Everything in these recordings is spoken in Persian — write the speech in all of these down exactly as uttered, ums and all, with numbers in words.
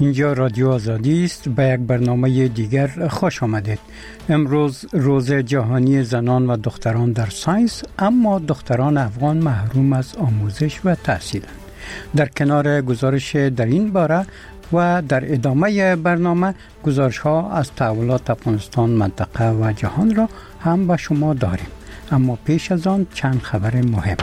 اینجا رادیو آزادی است. به یک برنامه دیگر خوش آمدید. امروز روز جهانی زنان و دختران در ساینس، اما دختران افغان محروم از آموزش و تحصیلند. در کنار گزارش در این باره و در ادامه برنامه گزارش ها از تحولات افغانستان، منطقه و جهان را هم به شما داریم. اما پیش از آن چند خبر مهم.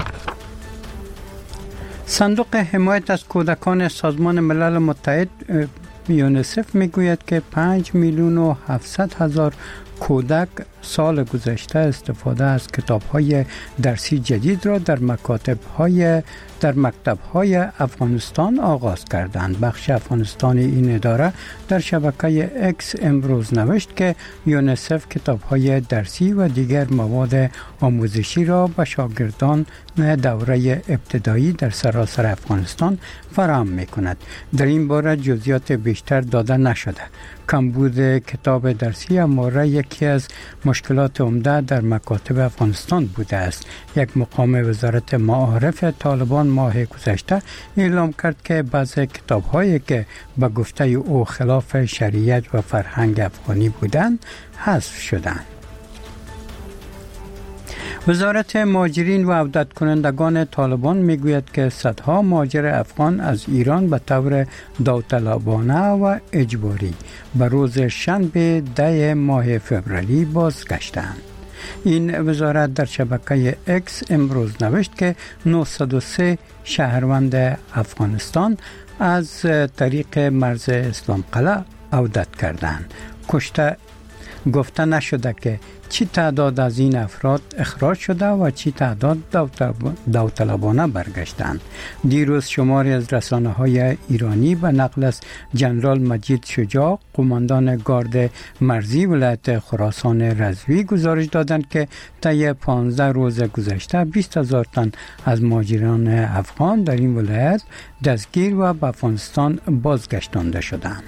صندوق حمایت از کودکان سازمان ملل متحد یونیسف میگوید که پنج میلیون و هفتصد هزار کودک سال گذشته استفاده از کتاب‌های درسی جدید را در مکاتب‌های در مکتب‌های افغانستان آغاز کردند. بخش افغانستانی این اداره در شبکه اکس امروز نوشت که یونیسف کتاب‌های درسی و دیگر مواد آموزشی را به شاگردان دوره ابتدایی در سراسر افغانستان فراهم می‌کند. در این باره جزئیات بیشتر داده نشده. کمبود کتاب درسی اماره یکی از مشکلات عمده در مکاتب افغانستان بوده است. یک مقام وزارت معارف طالبان ماه گذشته اعلام کرد که بعضی کتاب‌هایی که به گفته او خلاف شریعت و فرهنگ افغانی بودند حذف شدند. وزارت مهاجرین و عودت کنندگان طالبان میگوید که صدها مهاجر افغان از ایران به طور داوطلبانه و اجباری به روز شنبه ده ماه فوریه بازگشتند. این وزارت در شبکه اکس امروز نوشت که نهصد و سه شهروند افغانستان از طریق مرز اسلام قلعه عودت کردند. کشته گفته نشده که چی تعداد از این افراد اخراج شده و چی تعداد داوطلبانه برگشتند. دیروز شماری از رسانه‌های ایرانی به نقل از جنرال مجید شجاع، قماندان گارد مرزی ولایت خراسان رضوی گزارش دادند که طی پانزده روز گذشته بیست هزار تن از مهاجران افغان در این ولایت دستگیر و به افغانستان بازگشتانده شدند.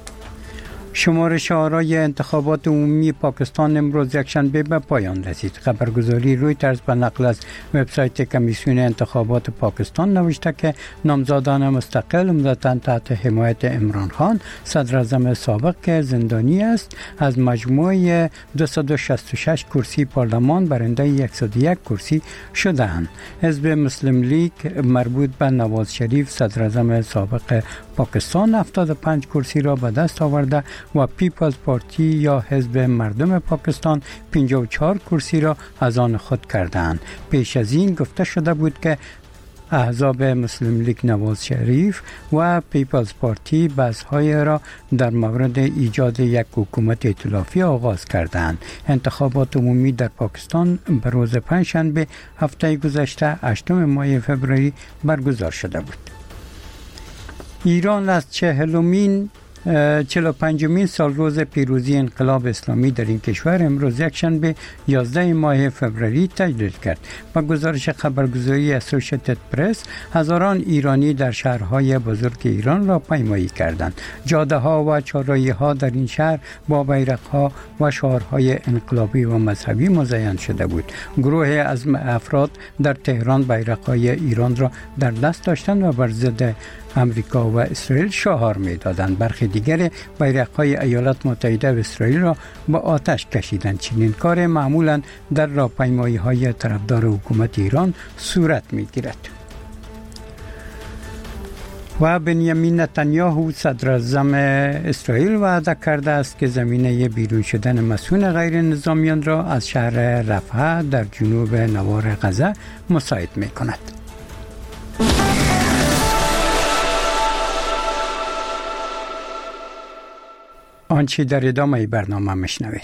شمارش آرای انتخابات عمومی پاکستان امروز یکشنبه به پایان رسید. خبرگزاری رویترز به نقل از وبسایت کمیسیون انتخابات پاکستان نوشته که نامزدان مستقل عمدتاً تحت حمایت عمران خان، صدر اعظم سابق که زندانی است، از مجموع دویست و شصت و شش کرسی پارلمان برنده صد و یک کرسی شدند. حزب مسلم لیگ مربوط به نواز شریف، صدر اعظم سابق پاکستان، هفتاد و پنج کرسی را به دست آورده و پیپلز پارتی یا حزب مردم پاکستان پنجاه و چهار کرسی را از آن خود کردند. پیش از این گفته شده بود که احزاب مسلم لیگ نواز شریف و پیپلز پارتی بحث‌های را در مورد ایجاد یک حکومت ائتلافی آغاز کردند. انتخابات عمومی در پاکستان به روز پنجشنبه هفته گذشته هشتم ماه فوریه برگزار شده بود. ایران از چهلمین چهل و پنجمین سال روز پیروزی انقلاب اسلامی در این کشور امروز یکشنبه یازده ماه فوریه تجدید کرد. با گزارش خبرگزاری اسوسییتد پرس، هزاران ایرانی در شهرهای بزرگ ایران را پیمایی کردند. جاده ها و چهارراهی ها در این شهر با بیرق ها و شعارهای انقلابی و مذهبی مزین شده بود. گروه از افراد در تهران بیرق های ایران را در دست داشتند و بر ضد امریکا و اسرائیل شعار می‌دادند. برخی دیگر بیرق‌های ایالات متحده و اسرائیل را به آتش کشیدند. چنین کار معمولاً در راهپیمایی‌های طرفدار حکومت ایران صورت می‌گیرد. و بنیامین نتانیاهو صدر اعظم اسرائیل وعده کرده است که زمینه بیرون شدن مسئول غیر نظامیان را از شهر رفح در جنوب نوار غزه مساعد می‌کند. آنچه در ادامه برنامه میشنوید.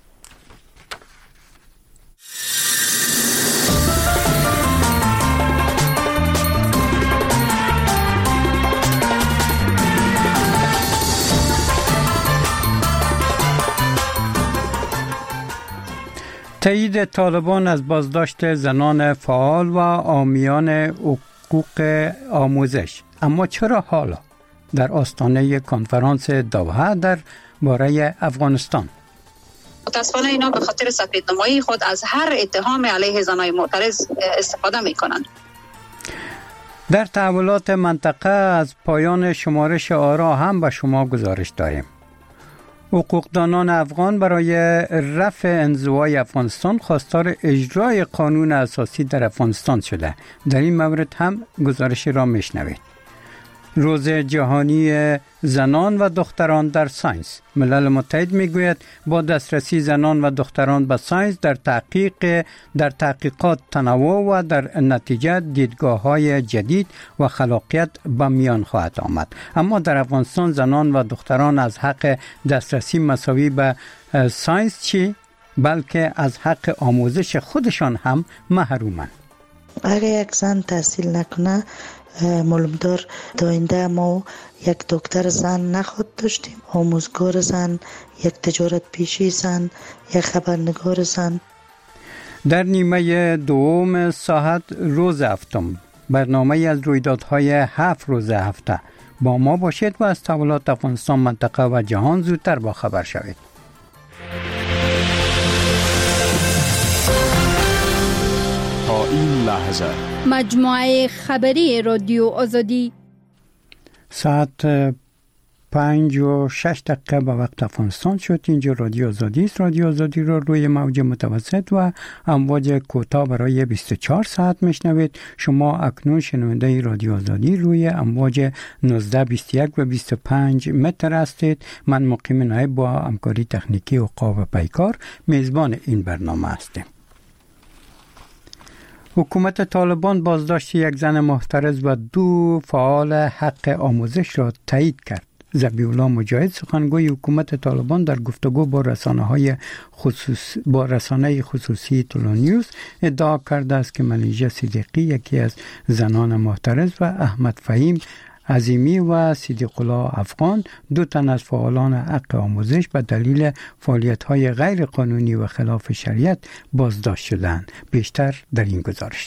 تایید طالبان از بازداشت زنان فعال و حامیان حقوق آموزش. اما چرا حالا؟ در آستانه کنفرانس دوحه در باره افغانستان. متاسفانه اینا به خاطر سفیدنمایی خود از هر اتهام علیه زنای معترض استفاده میکنند. در تحولات منطقه از پایان شمارش آرا هم به شما گزارش داریم. حقوقدانان افغان برای رفع انزوای افغانستان خواستار اجرای قانون اساسی در افغانستان شده. در این مورد هم گزارش را میشنوید. روز جهانی زنان و دختران در ساینس. ملل متحد میگوید با دسترسی زنان و دختران به ساینس در تحقیق در تحقیقات تنوع و در نتیجه دیدگاه‌های جدید و خلاقیت به میان خواهد آمد. اما در افغانستان زنان و دختران از حق دسترسی مساوی به ساینس چی؟ بلکه از حق آموزش خودشان هم محرومند. اگر یک زن تحصیل نکنه، معلومدار داینده ما یک دکتر زن نخود داشتیم، آموزگار زن، یک تجارت پیشی زن، یک خبرنگار زن. در نیمه دوم ساعت روز هفتم برنامه از رویدادهای هفت روز هفته با ما باشید و از تحولات افغانستان، منطقه و جهان زودتر با خبر شوید. تا این لحظه مجموعه خبری رادیو آزادی ساعت پنج و شش دقیقه به وقت افغانستان شد. اینجا رادیو آزادی است. رادیو آزادی را روی موج متوسط و امواج کوتاه برای بیست و چهار ساعت میشنوید. شما اکنون شنونده رادیو آزادی روی امواج نوزده بیست و یک و بیست و پنج متر هستید. من مقیم نایب با همکاری تکنیکی عقاب پیکار میزبان این برنامه هستم. حکومت طالبان بازداشت یک زن محترز و دو فعال حق آموزش را تایید کرد. ذبیح الله مجاهد سخنگوی حکومت طالبان در گفتگو با رسانه‌های خصوص با رسانه خصوصی تولونیوس ادعا کرده است که منیژه صدیقی یکی از زنان محترز و احمد فهیم عظیمی و صدیق الله افغان دو تن از فعالان حق آموزش به دلیل فعالیت‌های غیر قانونی و خلاف شریعت بازداشت شدند. بیشتر در این گزارش.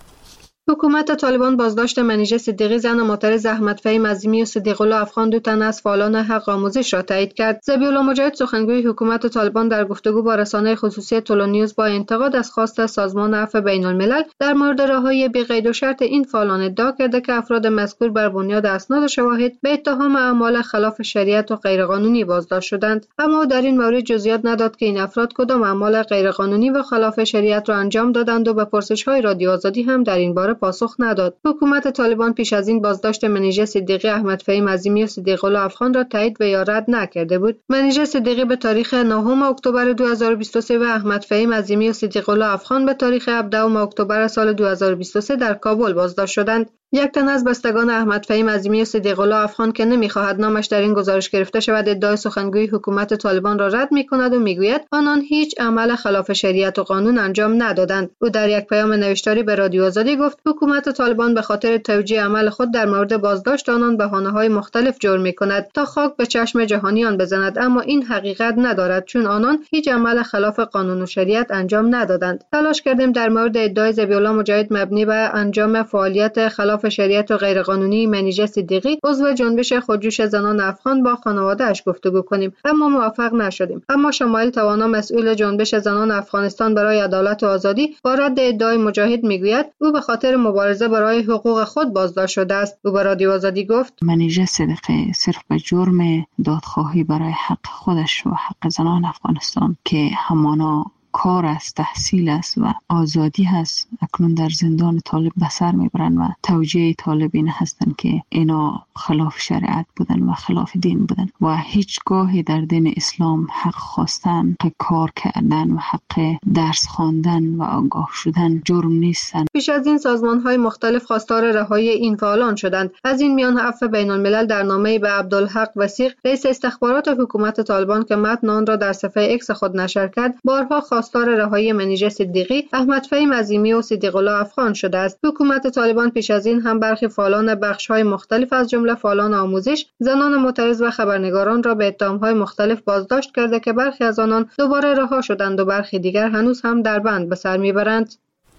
حکومت طالبان بازداشت منیژه صدیقی زن معترض احمد فهیم عظیمی و صدیق الله افغان دو تن از فعالان حق آموزش را تایید کرد. ذبیح الله مجاهد سخنگوی حکومت طالبان در گفتگو با رسانه خصوصی تولونیوس با انتقاد از خواست سازمان عفو بین الملل در مورد رهایی بی قید و شرط این فعالان ادعا کرده که افراد مذکور بر بنیاد اسناد و شواهد به اتهام اعمال خلاف شریعت و غیرقانونی بازداشت شدند. اما در این مورد جزئیات نداد که این افراد کدام اعمال غیرقانونی و خلاف شریعت را انجام دادند و به پرسش‌های رادیو آزادی هم در این باره پاسخ نداد. حکومت طالبان پیش از این بازداشت منیژه صدیقی احمد فهیم عظیمی و صدیق الله افغان را تایید و یا رد نکرده بود. منیژه صدیقی به تاریخ نهم اکتبر دو هزار و بیست و سه و احمد فهیم عظیمی و صدیق الله افغان به تاریخ هفدهم اکتبر سال دو هزار و بیست و سه در کابل بازداشت شدند. یک تن از بستگان احمد فهیم عظیمی و صدیق الله افغان که نمی‌خواهد نامش در این گزارش گرفته شود ادعای سخنگوی حکومت طالبان را رد می‌کند و میگوید آنان هیچ عمل خلاف شریعت و قانون انجام ندادند. او در یک پیام نوشتاری به رادیو آزادی گفت حکومت طالبان به خاطر توجیه عمل خود در مورد بازداشت آنان بهانه‌های مختلف جور می‌کند تا خاک به چشم جهانیان بزند، اما این حقیقت ندارد چون آنان هیچ عمل خلاف قانون و شریعت انجام ندادند. تلاش کردیم در مورد ادعای ذبیح الله مجاهد مبنی بر انجام فعالیت خلاف شریعت و غیرقانونی منیژه صدیقی عضو جنبش خودجوش زنان افغان با خانواده‌اش گفتگو کنیم، اما موفق نشدیم. اما شمایل توانا مسئول جنبش زنان افغانستان برای عدالت و آزادی با رد ادعای مجاهد میگوید او به خاطر مبارزه برای حقوق خود بازداشت شده است. او به رادیو آزادی گفت منیژه صدیقی صرف به جرم دادخواهی برای حق خودش و حق زنان افغانستان که همانا کار است، تحصیل است و آزادی هست، اکنون در زندان طالب به سر میبرند و توجیه طالب این هستند که اینا خلاف شریعت بودن و خلاف دین بودن و هیچگاهی در دین اسلام حق خواستن، حق کار کردن و حق درس خواندن و آگاه شدن جرم نیستند. پیش از این سازمان‌های مختلف خواستار رهایی این فعالان شدند. از این میان عفو بین الملل در نامه‌ای به عبدالحق وثیق رئیس استخبارات حکومت طالبان که متن آن را در صفحه ایکس خود نشر کرد، بارها خواستار رهایی منیژه صدیقی، احمد فهیم عظیمی و صدیق الله افغان شده است. حکومت طالبان پیش از این هم برخی فعالان بخش‌های مختلف از جمله فعالان آموزش، زنان معترض و خبرنگاران را به اتهام‌های مختلف بازداشت کرده که برخی از آنان دوباره رها شدند و برخی دیگر هنوز هم در بند به سر میبرند.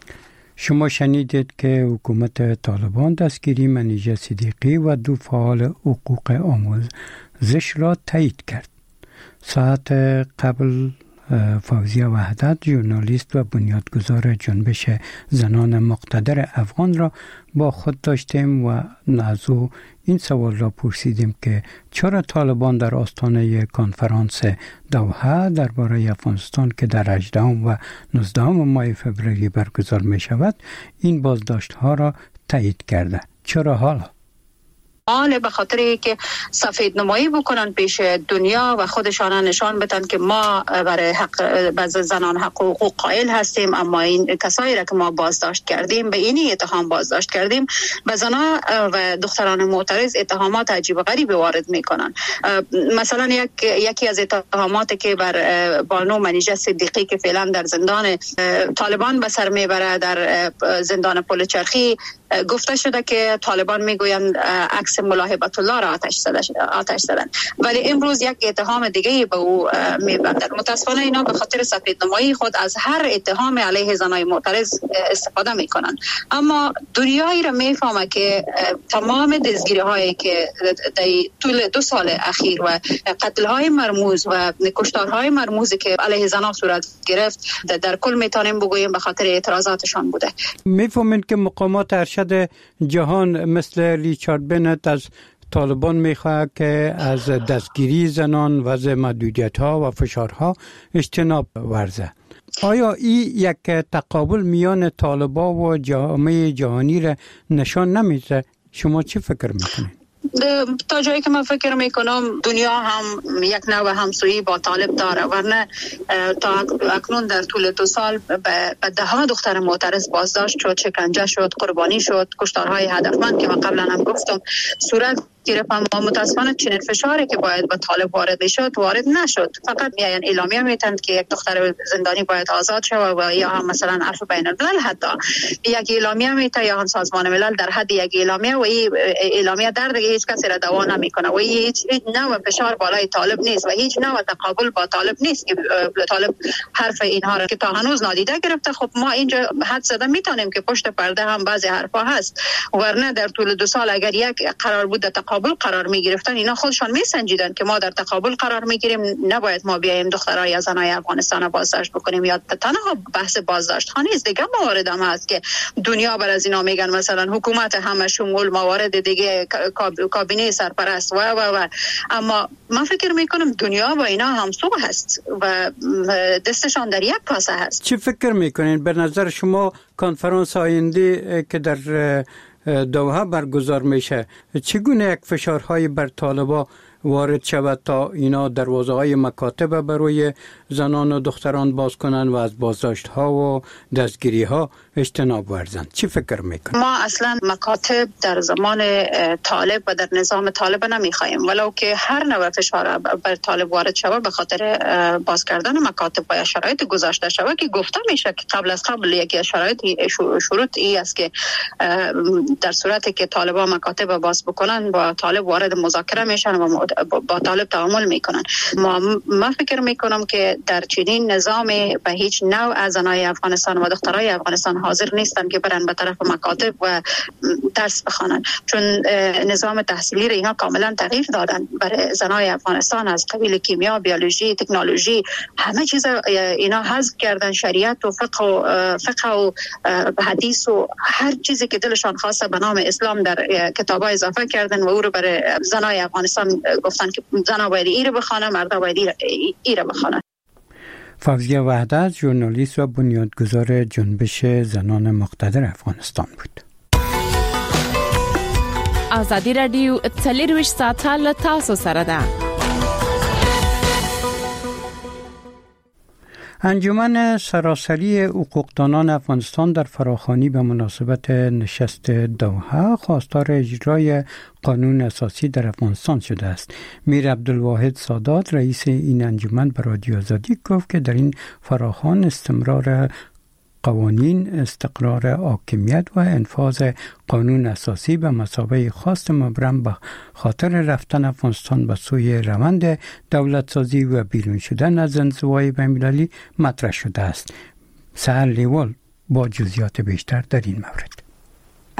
شما شنیدید که حکومت طالبان دستگیری منیژه صدیقی و دو فعال حقوق آموزش را تایید کرد. ساعت قبل فوزیه وحدت، ژورنالیست و بنیادگذار جنبش زنان مقتدر افغان را با خود داشتیم و از او این سوال را پرسیدیم که چرا طالبان در آستانه کنفرانس دوحه درباره افغانستان که در هجدهم و نوزدهم ماه فوریه برگزار می شود این بازداشت ها را تایید کرده؟ چرا حالا؟ حال به خاطر که سفید نمایی بکنن پیش دنیا و خودشان نشان بدن که ما برای حق بعض زنان حقوق قائل هستیم، اما این کسایی را که ما بازداشت کردیم به اینی اتهام بازداشت کردیم به زنان و دختران معترض اتهامات عجیب و غریب وارد میکنن. مثلا یک یکی از اتهاماتی که بر بانو منیژه صدیقی که فعلا در زندان طالبان به سر میبره در زندان پل چرخی گفته شده که طالبان میگویند عکس ملاحبت الله را آتش زدن آتش زدن ولی امروز یک اتهام دیگه به او میبندند. متاسفانه اینا به خاطر سفید نمایی خود از هر اتهام علیه زنای معترض استفاده میکنن، اما دنیایی را میفهمه که تمام دزگیری هایی که در طول دو سال اخیر و قتل های مرموز و کشتار های مرموزی که علیه زنان صورت گرفت در کل میتونیم بگوییم به خاطر اعتراضاتشان بوده. میفهمید که مقامات ارشد جهان مثل ریچارد بنت از طالبان میخواد که از دستگیری زنان، وضع محدودیت ها و فشارها اجتناب ورزه. آیا این یک تقابل میان طالبان و جامعه جهانی را نشان نمیده؟ شما چی فکر میکنید؟ تا جایی که من فکر میکنم دنیا هم یک نوع همسویی با طالب داره، ورنه تا اکنون در طول دو سال به ده ها دختر معترض بازداشت شد، شکنجه شد، قربانی شد، کشتارهای هدفمند که من قبلا هم گفتم صورت گرفت. اما متاسفانه چنین فشاری که باید به طالب وارد میشد وارد نشد. فقط میاین اعلامیه میتند که یک دختر زندانی باید آزاد شود و یا هم مثلا عفو بین الملل حتی یک اعلامیه میته یا هم سازمان ملل در حد یک اعلامیه و این اعلامیه در دیگه هیچ کسی را دوا نمیکنه و هیچ هیچ نوع فشار بالای طالب نیست و هیچ نوع تقابل با طالب نیست که طالب حرف اینها را که تا هنوز نادیده گرفته. خب ما اینجا حد زده میتونیم که پشت پرده هم بعضی حرفا هست، ورنه در طول دو سال اگر یک قرار بود تقابل قرار می گرفتن اینا خودشان می سنجیدن که ما در تقابل قرار می گیریم، نباید ما بیایم دخترای یا زنای افغانستان بازداشت بکنیم. یا تنها بحث بازداشت ها نیست، دیگه موارد هم هست که دنیا بر از اینا میگن، مثلا حکومت همه شمول، موارد دیگه کابینه سرپرست و و و اما من فکر می کنم دنیا با اینا همسو هست و دستشان در یک کاسه هست. چی فکر می کنین به نظر شما کنفرانس آینده که در دوحه برگزار میشه چگونه یک فشارهای بر طالبا وارد شود تا اینا دروازه های مکاتب برای زنان و دختران باز کنن و از بازداشت ها و دستگیری ها اجتناب ورزند؟ چی فکر میکنن؟ ما اصلا مکاتب در زمان طالب و در نظام طالب نمیخوایم، ولو که هر نوع فشار بر طالب وارد شود به خاطر باز کردن مکاتب و شرایط گذاشته شود که گفته میشه که قبل از قبل یکی شرایط شروط ای است که در صورتی که طالبان مکاتب باز بکنن با طالب وارد مذاکره میشن و با طالب تعامل میکنن. ما من فکر میکنم که در چنین نظام به هیچ نوع از زنای افغانستان و دخترای افغانستان حاضر نیستن که برن به طرف مکاتب و درس بخوانن، چون نظام تحصیلی را اینا کاملا تغییر دادن. برای زنای افغانستان از قبیل کیمیا، بیولوژی، تکنولوژی همه چیز اینا حذف کردن، شریعت و فقه و فقه و حدیث و هر چیزی که دلشان خواسته به نام اسلام در کتابا اضافه کردن و او رو برای زنای افغانستان گفتن که زنها باید ای رو بخوانه، مردا باید ای رو بخوانه. فوزیه وحدت، ژورنالیست و بنیادگذار جنبش زنان مقتدر افغانستان بود. آزادی رادیو څلرویشت ساعته له تاسو سره ده. انجمن سراسری حقوقدانان افغانستان در فراخوانی به مناسبت نشست دوحه خواستار اجرای قانون اساسی در افغانستان شده است. میر عبدالواحد سادات رئیس این انجمن به رادیو آزادی گفت که در این فراخوان استمرار قوانین، استقرار حاکمیت و انفاذ قانون اساسی به مثابه خواست مبرم به خاطر رفتن افغانستان به سوی روند دولتسازی و بیرون شدن از انزوای بین‌المللی مطرح شده است. سهر لیوال با جزئیات بیشتر در این مورد.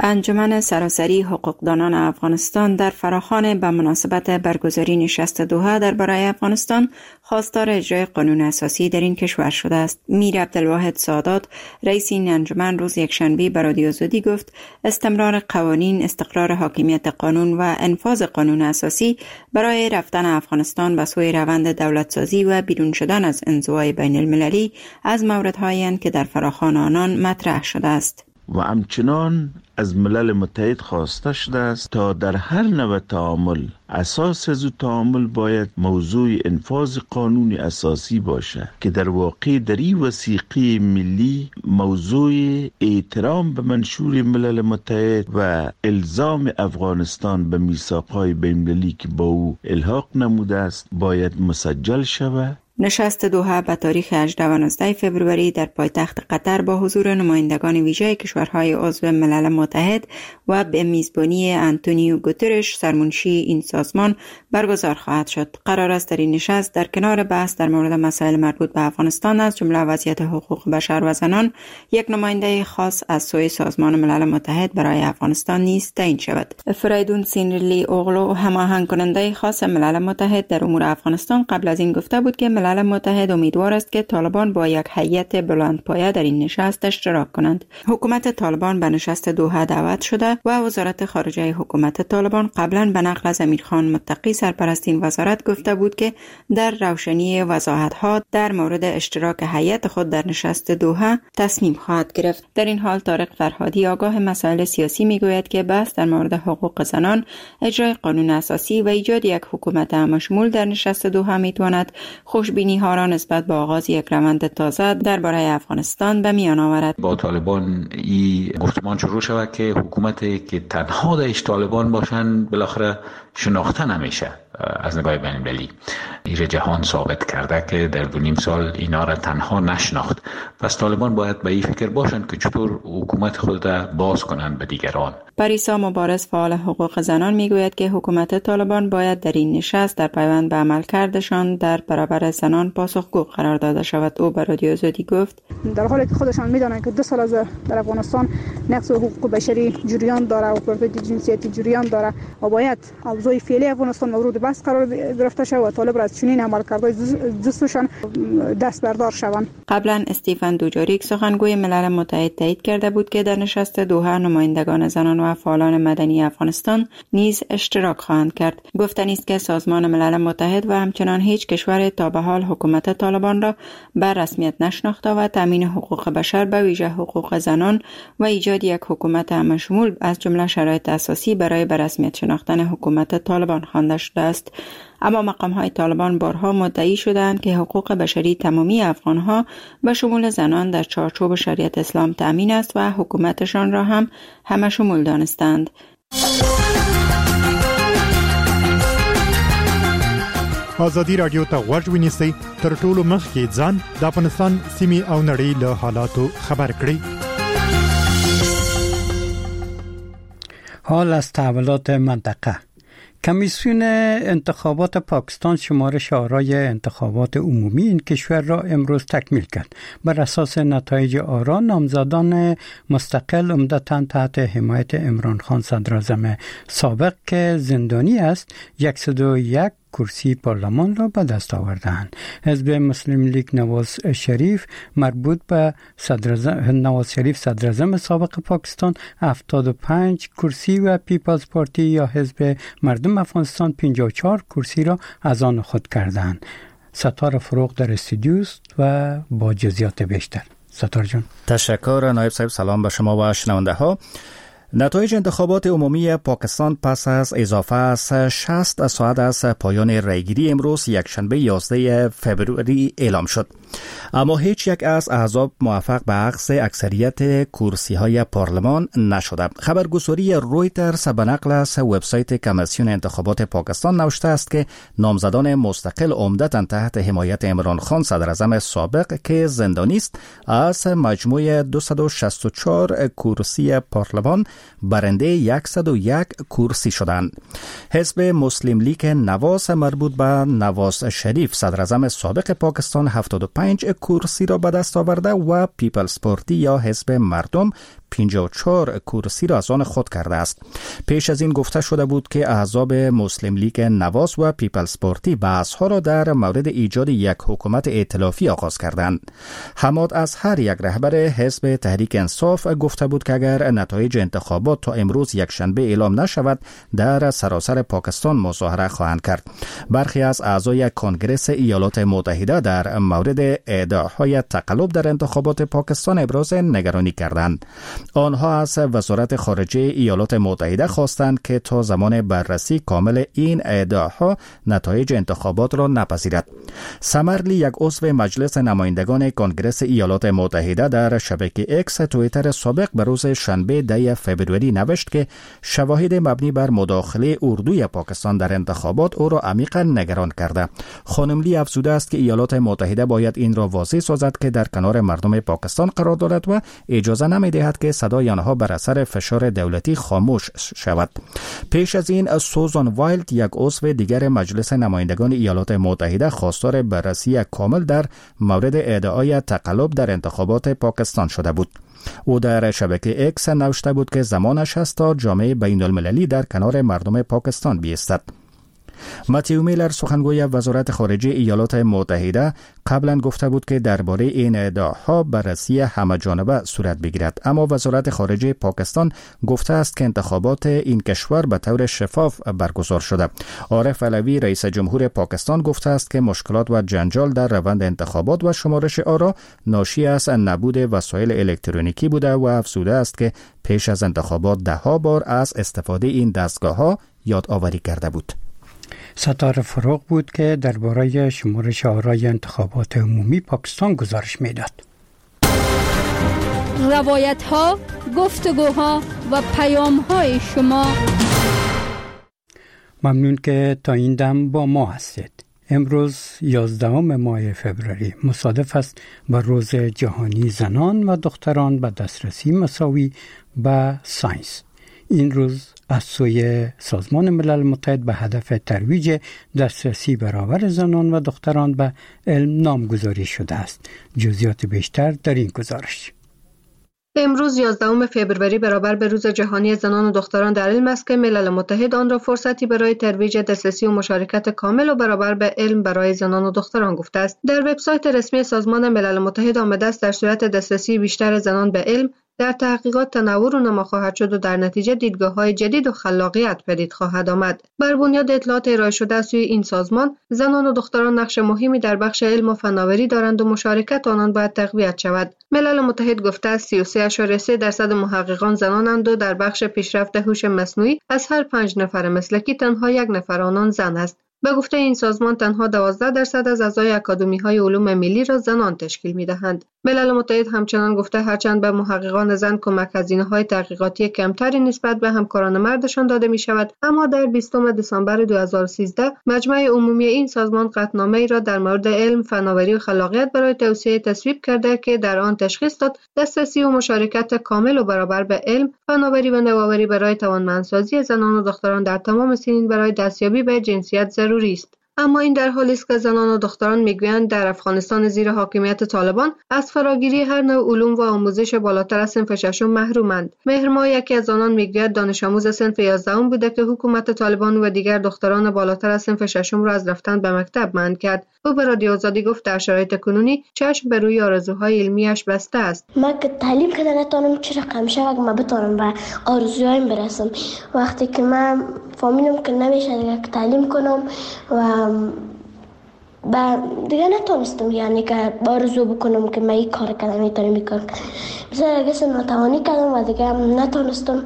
انجمن سراسری حقوقدانان افغانستان در فراخوان به مناسبت برگزاری نشست دوحه درباره افغانستان خواستار اجرای قانون اساسی در این کشور شده است. میر عبدالواحد سادات، رئیس این انجمن، روز یکشنبه به رادیو آزادی گفت استمرار قوانین، استقرار حاکمیت قانون و انفاذ قانون اساسی برای رفتن افغانستان به سوی روند دولتسازی و بیرون شدن از انزوای بین المللی از موردهایی اند که در فراخوان آنان مطرح شده است. و همچنان از ملل متحد خواسته شده است تا در هر نوع تعامل اساس از تعامل باید موضوع انفاذ قانون اساسی باشه که در واقع در این وثیقه ملی موضوع احترام به منشور ملل متحد و الزام افغانستان به میثاق‌های بین‌المللی که با او الحاق نموده است باید مسجل شود. نشست دوحه به تاریخ هجده و نوزده فوریه در پایتخت قطر با حضور نمایندگان ویژه کشورهای عضو ملل متحد و به میزبانی آنتونیو گوترش، سرمنشی این سازمان، برگزار خواهد شد. قرار است در این نشست در کنار بحث در مورد مسائل مربوط به افغانستان از جمله وضعیت حقوق بشر و زنان، یک نماینده خاص از سوی سازمان ملل متحد برای افغانستان نیز تعیین شود. فریدون سینرلی اوغلو، هماهنگ کننده خاص ملل متحد در امور افغانستان، قبل از این گفته بود که ملل متحد امیدوار است که طالبان با یک هیئت بلندپایه در این نشست اشتراک کنند. حکومت طالبان به نشست دوحه دعوت شده و وزارت خارجه حکومت طالبان قبلا به نقل از امیرخان متقی، سرپرست این وزارت، گفته بود که در روشنی وضاحت‌ها در مورد اشتراک هیئت خود در نشست دوحه تصمیم خواهد گرفت. در این حال طارق فرهادی، آگاه مسائل سیاسی، میگوید که بحث در مورد حقوق زنان، اجرای قانون اساسی و ایجاد یک حکومت همشمول در نشست دوحه میتواند خوشبینی ها را نسبت به آغاز یک روند تازه درباره افغانستان به میان آورد. با طالبان این گفتمان شروع شود که حکومتی که تنها دایش طالبان باشند بالاخره شناخته نمیشه از نگاه بین المللی. ایره جهان ثابت کرده که در دو نیم سال اینا را تنها نشناخت. پس طالبان باید به این فکر باشند که چطور حکومت خود را باز کنند به دیگران. پریسا مبارز، فعال حقوق زنان، میگوید که حکومت طالبان باید در این نشست در پیوند به عملکردشان در برابر زنان پاسخگو قرار داده شود. او به رادیو آزادی گفت در حالی که خودشان میدانند که دو سال از در افغانستان نقض حقوق بشری جریان داره و پرورش جنسیتی جریان داره و باید اوضاع فعلی افغانستان مورد بحث قرار گرفته شود و طالب را از چنین عملکردهای جزوشان دست بردار شوند. قبلا استیفن دوجاریک، سخنگوی ملل متحد، تایید کرده بود که در نشست دوحه نمایندگان زنان و فعالان مدنی افغانستان نیز اشتراک خواهند کرد. گفتنی است که سازمان ملل متحد و همچنان هیچ کشور تا به حال حکومت طالبان را به رسمیت نشناخته و تامین حقوق بشر، به ویژه حقوق زنان و ایجاد یک حکومت همشمول از جمله شرایط اساسی برای به رسمیت شناختن حکومت طالبان خوانده شده است. اما مقام‌های طالبان بارها مدعی شدند که حقوق بشری تمامی افغان‌ها به شمول زنان در چارچوب شریعت اسلام تامین است و حکومتشان را هم همه شمول دانستند. آزادی رادیو ته غوږ ونیسئ، تر ټولو مخکې ځان د افغانستان سیمې او نړۍ له حالاتو خبر کړئ. حال از تحولات منطقه. کمیسیون انتخابات پاکستان شمارش آرای انتخابات عمومی این کشور را امروز تکمیل کرد. بر اساس نتایج آرا، نامزدان مستقل عمدتاً تحت حمایت عمران خان صدراعظم سابق که زندانی است، صد و یک کرسی پارلمان را به دست آوردند. حزب مسلم لیگ نواز شریف مربوط به صدراعظم نواز شریف صدراعظم سابق پاکستان هفتاد و پنج کرسی و پیپلز پارتی یا حزب مردم افغانستان پنجاه و چهار کرسی را از آن خود کردند. ستار فروغ در استودیو است و با جزئیات بیشتر. ستار جان. تشکر نایب صاحب. سلام به شما و شنونده ها. نتایج انتخابات عمومی پاکستان پس از اضافه از شصت ساعت از پایان رایگیری امروز یکشنبه یازده فوریه اعلام شد. اما هیچ یک از احزاب موفق به اخذ اکثریت کرسی های پارلمان نشده. خبرگزاری رویترز به نقل از وبسایت کمیسیون انتخابات پاکستان نوشته است که نامزدان مستقل عمدتاً تحت حمایت عمران خان صدراعظم سابق که زندانی است، از مجموع دویست و شصت و چهار کرسی پارلمان برنده صد و یک کرسی شدند. حزب مسلم لیگ نواز مربوط به نواز شریف صدراعظم سابق پاکستان هفتاد و پنج کرسی را به دست آورده و پیپلز پارتی یا حزب مردم پنجاه و چهار کرسی را از آن خود کرده است. پیش از این گفته شده بود که احزاب مسلم لیگ نواز و پیپلز پارتی بحث‌ها را در مورد ایجاد یک حکومت ائتلافی آغاز کردند. حماد اظهر یک رهبر حزب تحریک انصاف گفته بود که اگر نتایج انتخابات تا امروز یک شنبه اعلام نشود در سراسر پاکستان مظاهره خواهند کرد. برخی از اعضای کنگره ایالات متحده در مورد ادعاهای تقلب در انتخابات پاکستان ابراز نگرانی کردند. آنها از وزارت خارجه ایالات متحده خواستند که تا زمان بررسی کامل این ادعاها نتایج انتخابات را نپذیرد. سمرلی، یک عضو مجلس نمایندگان کنگره ایالات متحده، در شبکه اکس توییتر سابق به روز شنبه ده فوریه نوشت که شواهد مبنی بر مداخله اردوی پاکستان در انتخابات او را عمیقا نگران کرده. خانم لی افزوده است که ایالات متحده باید این را واضح سازد که در کنار مردم پاکستان قرار دارد و اجازه نمی‌دهد که صدای آنها بر اثر فشار دولتی خاموش شود. پیش از این سوزان وایلد، یک عضو دیگر مجلس نمایندگان ایالات متحده، خواستار بررسی کامل در مورد ادعای تقلب در انتخابات پاکستان شده بود. او در شبکه اکس نوشته بود که زمانش است تا جامعه بین المللی در کنار مردم پاکستان بایستد. متیو میلر، سخنگوی وزارت خارجه ایالات متحده، قبلا گفته بود که درباره این ادعاها بررسی همه‌جانبه صورت بگیرد، اما وزارت خارجه پاکستان گفته است که انتخابات این کشور به طور شفاف برگزار شده. عارف علوی، رئیس جمهور پاکستان، گفته است که مشکلات و جنجال در روند انتخابات و شمارش آرا ناشی از نبود وسایل الکترونیکی بوده و افزوده است که پیش از انتخابات ده ها بار از استفاده این دستگاه‌ها یادآوری کرده بود. ستاره فروغ بود که درباره شمارش آرای انتخابات عمومی پاکستان گزارش میداد. روایت ها، گفتگوها و پیام های شما. ممنون که تا این دم با ما هستید. امروز یازدهم ماه فوریه مصادف است با روز جهانی زنان و دختران به دسترسی مساوی به ساینس. این روز از سوی سازمان ملل متحد به هدف ترویج دسترسی برابر زنان و دختران به علم نامگذاری شده است. جزئیات بیشتر در این گزارش. امروز یازدهم فوریه برابر به روز جهانی زنان و دختران در علم است که ملل متحد آن را فرصتی برای ترویج دسترسی و مشارکت کامل و برابر به علم برای زنان و دختران گفته است. در وبسایت رسمی سازمان ملل متحد آمده است در صورت دسترسی بیشتر زنان به علم، در تحقیقات تنوع رونما خواهد شد و در نتیجه دیدگاه‌های جدید و خلاقیت پدید خواهد آمد. بر بنیاد اطلاعات ارائه شده از سوی این سازمان، زنان و دختران نقش مهمی در بخش علم و فناوری دارند و مشارکت آنان باید تقویت شود. ملل متحد گفته است سی و سه ممیز سه درصد محققان زنانند و در بخش پیشرفت هوش مصنوعی از هر پنج نفر مسلکی تنها یک نفر آنان زن است. به گفته این سازمان تنها دوازده درصد از اعضای اکادمی‌های علوم ملی را زنان تشکیل می‌دهند. ملل متحد همچنان گفته هرچند به محققان زن کمک هزینه‌های تحقیقاتی کمتری نسبت به همکاران مردشان داده می‌شود، اما در بیستم دسامبر دو هزار و سیزده مجمع عمومی این سازمان قطعنامه‌ای را در مورد علم، فناوری و خلاقیت برای توسعه تصویب کرده که در آن تشخیص داد دسترسی و مشارکت کامل و برابر به علم، فناوری و نوآوری برای توانمندسازی زنان و دختران در تمام سنین برای دستیابی به جنسیت ضروری است. اما این در حالی است که زنان و دختران میگویند در افغانستان زیر حاکمیت طالبان از فراگیری هر نوع علوم و آموزش بالاتر از صنف ششم محرومند. مهرما، یکی از آنان، میگوید دانش آموز صنف یازدهم بوده که حکومت طالبان و دیگر دختران بالاتر از صنف ششم را از رفتن به مکتب منع کرد. او به رادیو آزادی گفت در شرایط کنونی چشم به روی آرزوهای علمیش بسته است. من که تعلیم که نتونم چه رقم شود ما بتونم به آرزوهایم برسم. وقتی که من فهمیدم که نمیشه دیگه تعلیم کنم و با دیگه نتونستم یعنی که آرزو بکنم که من این کار کنم میتونم این کار کنم. مثلا اگه ناتوانی کردم و دیگه نتونستم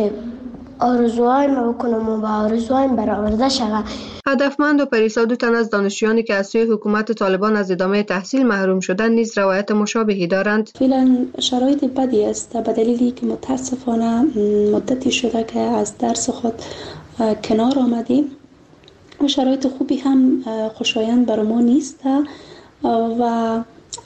آرزوهایم بکنم و با آرزوهایم برآورده شود. هدفمند و پریسا دو تن از دانشجویانی که از سوی حکومت طالبان از ادامه تحصیل محروم شدن نیز روایت مشابهی دارند. فعلا شرایط بدی است به دلیلی که متاسفانه مدتی شده که از درس خود کنار آمدیم و شرایط خوبی هم خوشایند بر ما نیست و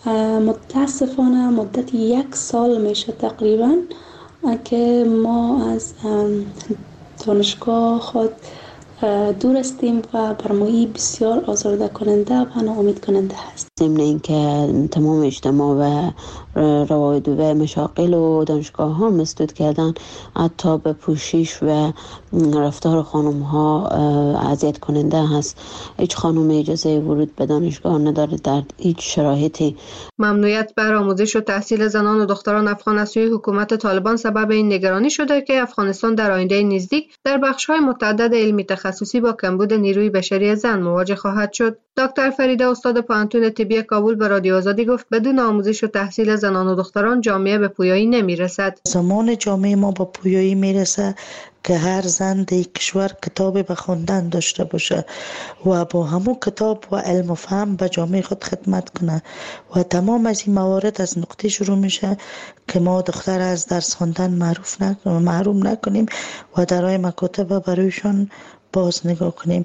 متاسفانه مدت یک سال میشه تقریبا که ما از دانشگاه خود دور هستیم و برمایی بسیار آزرده کننده و ناامید کننده هست. ضمن اینکه تمام اجتماع و روابط و مشاغل و دانشگاه ها مسدود کردن، حتی به پوشش و رفتار خانم ها اذیت کننده هست. هیچ خانم اجازه ورود به دانشگاه نداره در هیچ شرایطی. ممنوعیت بر آموزش و تحصیل زنان و دختران افغان از سوی حکومت طالبان سبب این نگرانی شده که افغانستان در آینده نزدیک در بخش‌های متعدد علمی تخصصی با کمبود نیروی بشری زن مواجه خواهد شد. دکتر فریده استاد پوهنتون طبی کابل به رادیو آزادی گفت بدون آموزش و تحصیل زنان و دختران جامعه به پویایی نمیرسد. زمان جامعه ما به پویایی میرسه که هر زن در کشور کتاب به خوندن داشته باشه و با همون کتاب و علم و فهم به جامعه خود خدمت کنه و تمام از این موارد از نقطه شروع میشه که ما دختر از درس خوندن معروف نکنیم محروم نکنیم و درای مکاتب برایشان باز نگاه کنیم.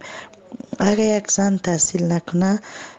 اگر یک زن تحصیل نکنه،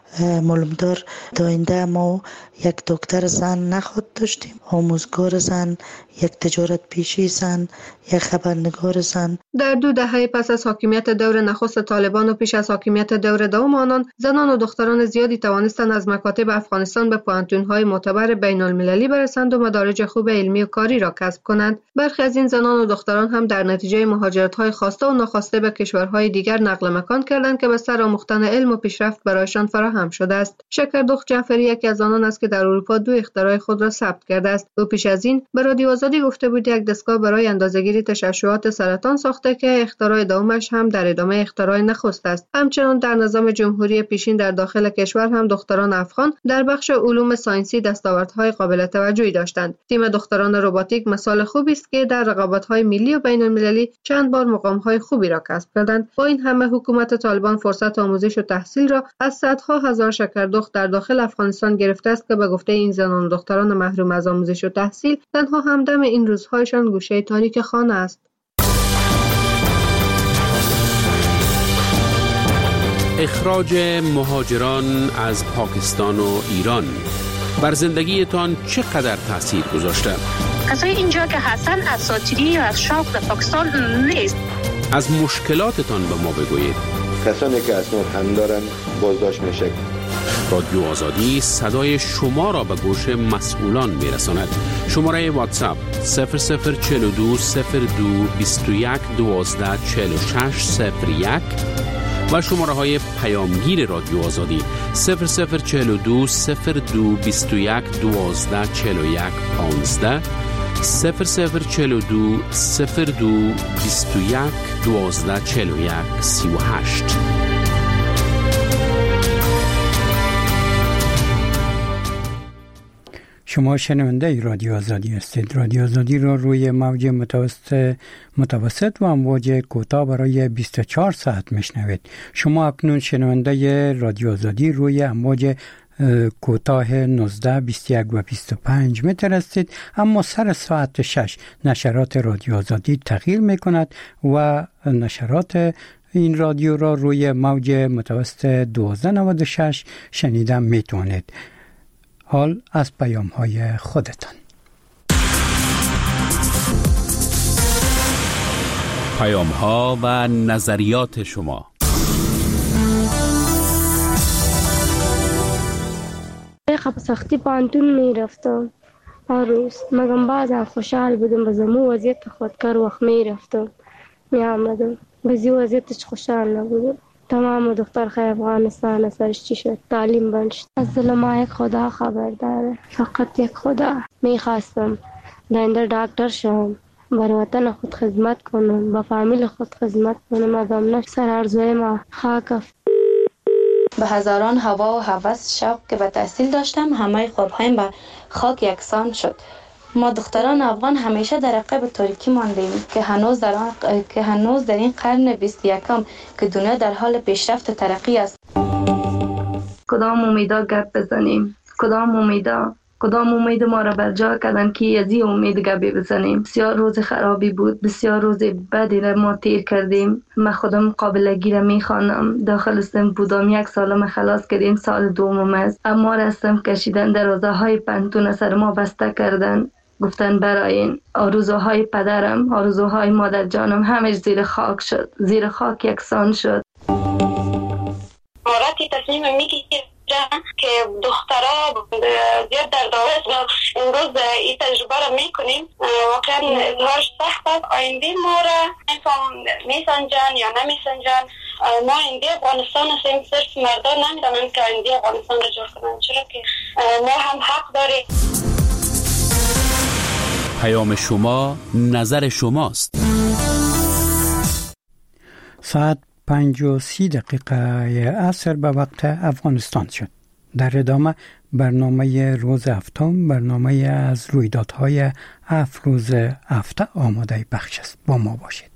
معلوم دار داینده ما یک دکتر زن نخود داشتیم، آموزگار زن، یک تجارت پیشی زن، یک خبرنگار زن. در دو دهه پس از حاکمیت دور نخست طالبان و پیش از حاکمیت دور دوم آنان، زنان و دختران زیادی توانستند از مکاتب افغانستان به پوهنتون‌های معتبر بین المللی برسند و مدارج خوب علمی و کاری را کسب کنند. برخی از این زنان و دختران هم در نتیجه مهاجرت‌های خواسته و ناخواسته به کشورهای دیگر نقل مکان کردند که بستر آموختن علم و پیشرفت برایشان فراهم شده است. شکردخت جعفری یکی از آنان است که در اروپا دو اختراع خود را ثبت کرده است. او پیش از این به رادیو آزادی گفته بود یک دستگاه برای اندازه‌گیری تشعشعات سرطان ساخته که اختراع دومش هم در ادامه اختراع نخست است. همچنین در نظام جمهوری پیشین در داخل کشور هم دختران افغان در بخش علوم ساینسی دستاوردهای قابل توجهی داشتند. تیم دختران رباتیک مثال خوبی است که در رقابت‌های ملی و بین‌المللی چند بار مقام‌های خوبی را کسب کردند. با این همه حکومت طالبان فرصت آموزش و تحصیل را از صدها هزار شکردخت در داخل افغانستان گرفته است که به گفته این زنان و دختران محروم از آموزش و تحصیل تنها همدم این روزهایشان گوشه تاریک خانه است. اخراج مهاجران از پاکستان و ایران بر زندگیتان چقدر تاثیر گذاشته؟ کسای اینجا که هستن اساطیری و از شوق در پاکستان نیست. از مشکلاتتان به ما بگویید. کسانی که اسناد هم دارن بازداشت میشه. رادیو آزادی صدای شما را به گوش مسئولان میرساند. شماره واتساپ صفر صفر چهل و دو صفر دو بیست و یک دوازده چهل و شش صفر یک و شماره های پیامگیر رادیو آزادی صفر صفر چهل و دو صفر دو بیست و یک دوازده چهل و یک پانزده صفر صفر چهل و دو صفر دو بیست و یک دوازده چهل و یک سی و هشت. شما شنونده رادیو آزادی هستید. رادیو آزادی را روی موج متوسط متوسط و امواج کوتاه برای بیست و چهار ساعت میشنوید. شما اکنون شنونده رادیو آزادی روی امواج کوتاه نوزده، بیست و یک و بیست و پنج متر هستید، اما سر ساعت شش نشرات رادیو آزادی تغییر میکند و نشرات این رادیو را روی موج متوسط دوازده نود و شش شنیدن میتونید. حال از پیام های خودتان. پیام ها و نظریات شما. خب سختی پانتون می رفتم هر روز، مگم بعضا خوشحال بودم، بزمو وضعیت خودکار وقت می رفتم می آمدم، بزی وضعیتش خوشحال نبودم. تمام دختر خیلی افغانستان سرش چی شد، تعلیم بند شد. از ظلم یک خدا خبر داره، فقط یک خدا. می خواستم داینده دکتر شم، بر وطن خود خدمت کنم، با فامیل خود خدمت کنم، ادم نش سر ارزوی ما خاک. به هزاران هوا و هوس شوق که به تحصیل داشتم، همه خوابهایم به خاک یکسان شد. ما دختران افغان همیشه در عقب تاریکی ماندیم که هنوز در آن... که هنوز در این قرن بیست و یکم که دنیا در حال پیشرفت و ترقی است. کدام امیدا گپ بزنیم؟ کدام امیدا؟ کدام امید ما را بر جا کردن که از این امید گپی بزنیم؟ بسیار روز خرابی بود، بسیار روز بدی را ما تیر کردیم. من خودم قابلگی را میخوانم. داخل سن بودم، یک سالم خلاص کردیم، سال دومم است. اما رستم کشیدن، دروازه های پنتون سر ما بسته کردن. گفتن براین. آرزوهای پدرم، آرزوهای مادر جانم همش زیر خاک شد، زیر خاک یکسان شد. مراتی تصمیم میگیرم که دخترها زیاد در دارست و امروز این تجربه را میکنیم. واقعا اظهارش سخت است. آینده ما را میسنجن یا نمیسنجن. ما آینده افغانستان هستیم، صرف مردان نمیدانند که آینده افغانستان را جور کنند، چرا که ما هم حق داریم. پیام شما، نظر شماست. ساعت پنج و سی دقیقه عصر به وقت افغانستان شد. در ادامه برنامه روز هفتم، برنامه از رویدادهای افروز هفته آماده بخش است. با ما باشید.